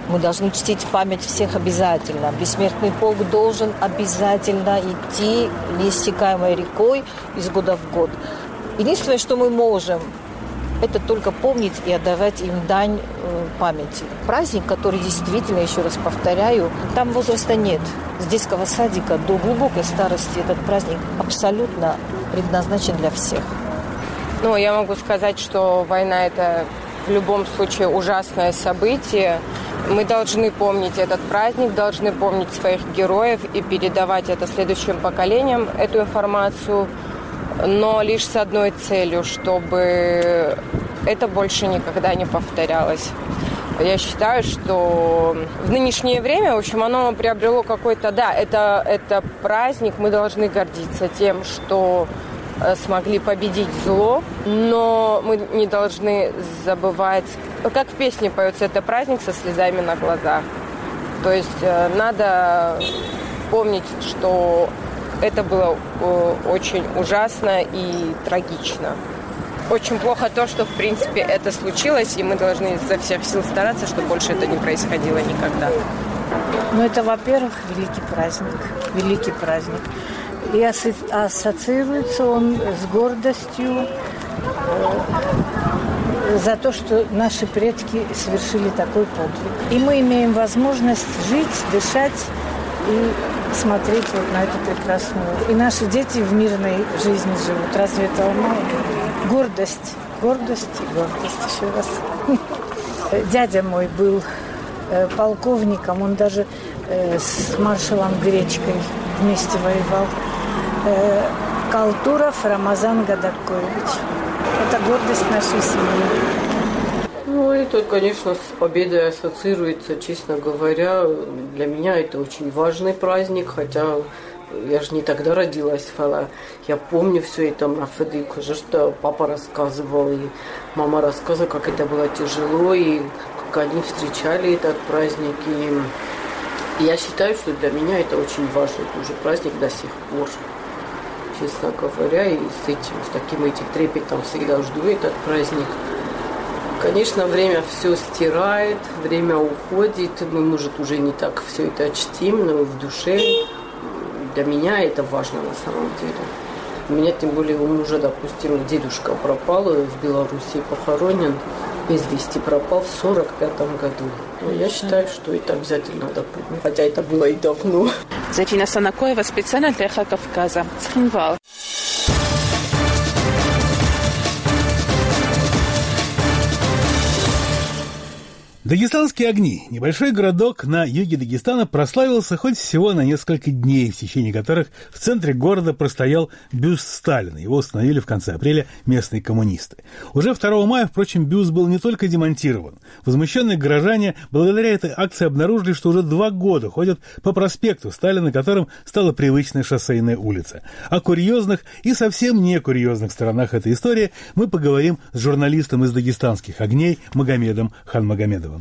Мы должны чтить память всех обязательно. Бессмертный полк должен обязательно идти неиссякаемой рекой из года в год. Единственное, что мы можем, это только помнить и отдавать им дань э, памяти. Праздник, который действительно, еще раз повторяю, там возраста нет. С детского садика до глубокой старости этот праздник абсолютно предназначен для всех. Ну, я могу сказать, что война – это в любом случае ужасное событие. Мы должны помнить этот праздник, должны помнить своих героев и передавать это следующим поколениям, эту информацию, но лишь с одной целью, чтобы это больше никогда не повторялось. Я считаю, что в нынешнее время, в общем, оно приобрело какой-то... Да, это, это праздник, мы должны гордиться тем, что смогли победить зло, но мы не должны забывать, как в песне поется, это праздник со слезами на глазах. То есть надо помнить, что это было очень ужасно и трагично. Очень плохо то, что, в принципе, это случилось, и мы должны изо всех сил стараться, чтобы больше это не происходило никогда. Ну, это, во-первых, великий праздник, великий праздник. И ассоциируется он с гордостью э, за то, что наши предки совершили такой подвиг. И мы имеем возможность жить, дышать и смотреть вот на эту прекрасную. И наши дети в мирной жизни живут. Разве этого мало? Гордость, гордость и гордость еще раз. Дядя мой был э, полковником, он даже э, с маршалом Гречкой вместе воевал. Э, Калтуров Рамазан Гадаккович. Это гордость нашей семьи. Ну, это, конечно, с победой ассоциируется, честно говоря. Для меня это очень важный праздник, хотя я же не тогда родилась, Фала. Я помню все это на Федыку, что папа рассказывал, и мама рассказывала, как это было тяжело, и как они встречали этот праздник. И я считаю, что для меня это очень важный тоже праздник до сих пор, честно говоря, и с этим, с таким этим трепетом всегда жду этот праздник. Конечно, время все стирает, время уходит, мы, может, уже не так все это чтим, но в душе для меня это важно на самом деле. У меня, тем более, у мужа, допустим, дедушка пропал, в Беларуси похоронен, без вести пропал в сорок пятом году. Но я считаю, что это обязательно надо помнить, хотя это было и давно. Зарина Санакоева, специально для Эхо Кавказа. Цхинвал. Дагестанские огни. Небольшой городок на юге Дагестана прославился хоть всего на несколько дней, в течение которых в центре города простоял бюст Сталина. Его установили в конце апреля местные коммунисты. Уже второго мая, впрочем, бюст был не только демонтирован. Возмущенные горожане благодаря этой акции обнаружили, что уже два года ходят по проспекту Сталина, которым стала привычная шоссейная улица. О курьезных и совсем не курьезных сторонах этой истории мы поговорим с журналистом из дагестанских огней Магомедом Ханмагомедовым.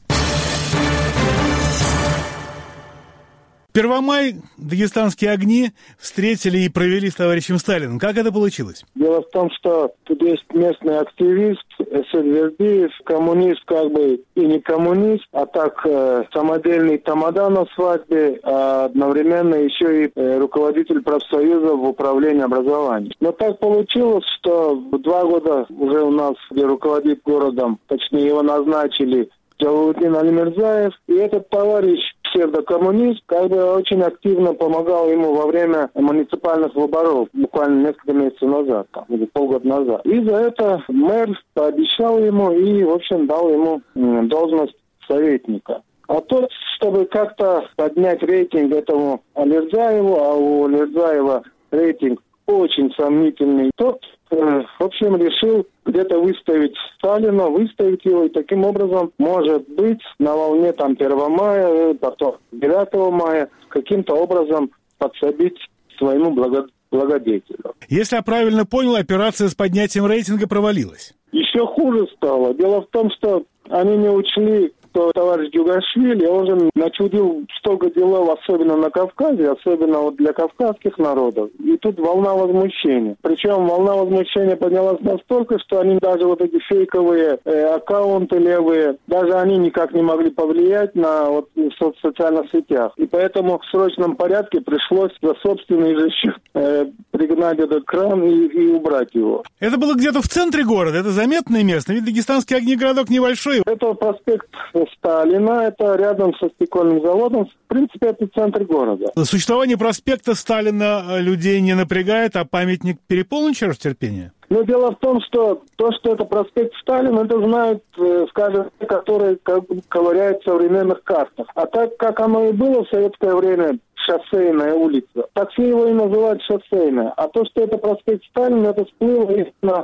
Первомай дагестанские огни встретили и провели с товарищем Сталиным. Как это получилось? Дело в том, что тут есть местный активист Эсэдвердиев, коммунист как бы и не коммунист, а так э, самодельный тамада на свадьбе, а одновременно еще и э, руководитель профсоюза в управлении образованием. Но так получилось, что два года уже у нас, где руководит городом, точнее его назначили Джалалудин Алимирзаев, и этот товарищ псевдокоммунист, как бы очень активно помогал ему во время муниципальных выборов, буквально несколько месяцев назад, там, или полгода назад. И за это мэр пообещал ему и, в общем, дал ему должность советника. А тот, чтобы как-то поднять рейтинг этому Алирзаеву, а у Алирзаева рейтинг очень сомнительный, тот, э, в общем, решил где-то выставить Сталина, выставить его, и таким образом, может быть, на волне там первого мая, потом девятого мая, каким-то образом подсобить своему благо- благодетелю. Если я правильно понял, операция с поднятием рейтинга провалилась. Еще хуже стало. Дело в том, что они не учли что товарищ Джугашвили, он же начудил столько делов, особенно на Кавказе, особенно вот для кавказских народов. И тут волна возмущения. Причем волна возмущения поднялась настолько, что они даже вот эти фейковые э, аккаунты левые, даже они никак не могли повлиять на вот со- социальных сетях. И поэтому в срочном порядке пришлось за собственный же счет э, пригнать этот кран и, и убрать его. Это было где-то в центре города, это заметное место, ведь Дагестанский огнегородок небольшой. Это проспект Сталина, это рядом со стекольным заводом, в принципе, это центр города. Существование проспекта Сталина людей не напрягает, а памятник переполнен чашей терпения? Но дело в том, что то, что это проспект Сталина, это знают, скажем, те, которые как бы ковыряют в современных картах. А так, как оно и было в советское время, шоссейная улица, так все его и называют шоссейная. А то, что это проспект Сталина, это всплыло именно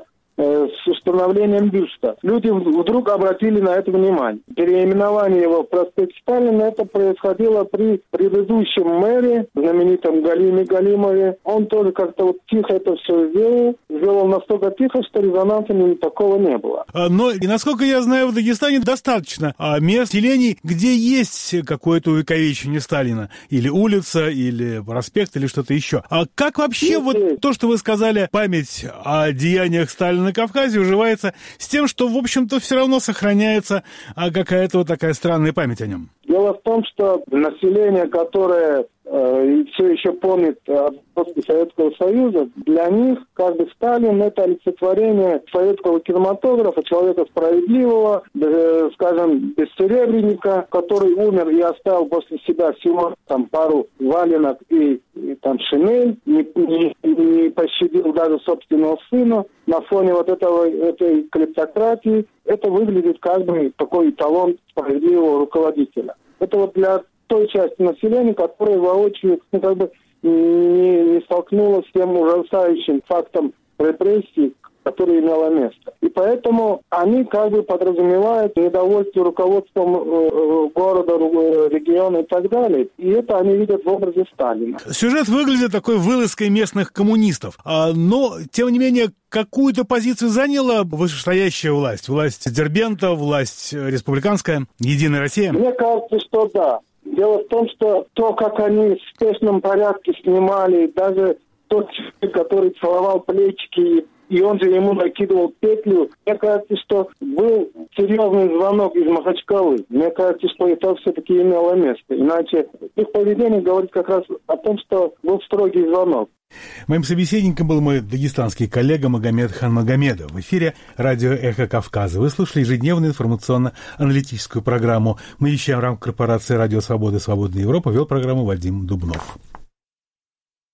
с установлением бюста. Люди вдруг обратили на это внимание. Переименование его в проспект Сталина, это происходило при предыдущем мэре, знаменитом Галиме Галимове. Он тоже как-то вот тихо это все сделал. Сделал настолько тихо, что резонанса такого не было. Но, и насколько я знаю, в Дагестане достаточно мест, селений, где есть какое-то увековечение Сталина. Или улица, или проспект, или что-то еще. А как вообще вот то, что вы сказали, память о деяниях Сталина на Кавказе уживается с тем, что, в общем-то, все равно сохраняется какая-то вот такая странная память о нем? Дело в том, что население, которое э, все еще помнит после Советского Союза, для них как бы Сталин — это олицетворение советского кинематографа, человека справедливого, э, скажем, бессеребренника, который умер и оставил после себя всего там пару валенок и, и там шинель, не, не, не пощадил даже собственного сына. На фоне вот этого, этой клептократии это выглядит как бы такой эталон справедливого руководителя. Это вот для той части населения, которая воочию ну, как бы не, не столкнулась с тем ужасающим фактом репрессий, которое имело место. И поэтому они как бы подразумевают недовольство руководством э, города, региона и так далее. И это они видят в образе Сталина. Сюжет выглядит такой вылазкой местных коммунистов. А, но, тем не менее, какую-то позицию заняла вышестоящая власть? Власть Дербента, власть республиканская, Единая Россия? Мне кажется, что да. Дело в том, что то, как они в спешном порядке снимали, даже тот человек, который целовал плечики, и он же ему накидывал петлю. Мне кажется, что был серьезный звонок из Махачкалы. Мне кажется, что это все-таки имело место. Иначе их поведение говорит как раз о том, что был строгий звонок. Моим собеседником был мой дагестанский коллега Магомед Ханмагомедов. В эфире радио «Эхо Кавказа». Вы слушали ежедневную информационно-аналитическую программу. Мы вещаем в рамках корпорации «Радио Свобода. Свободная Европа». Вел программу Вадим Дубнов.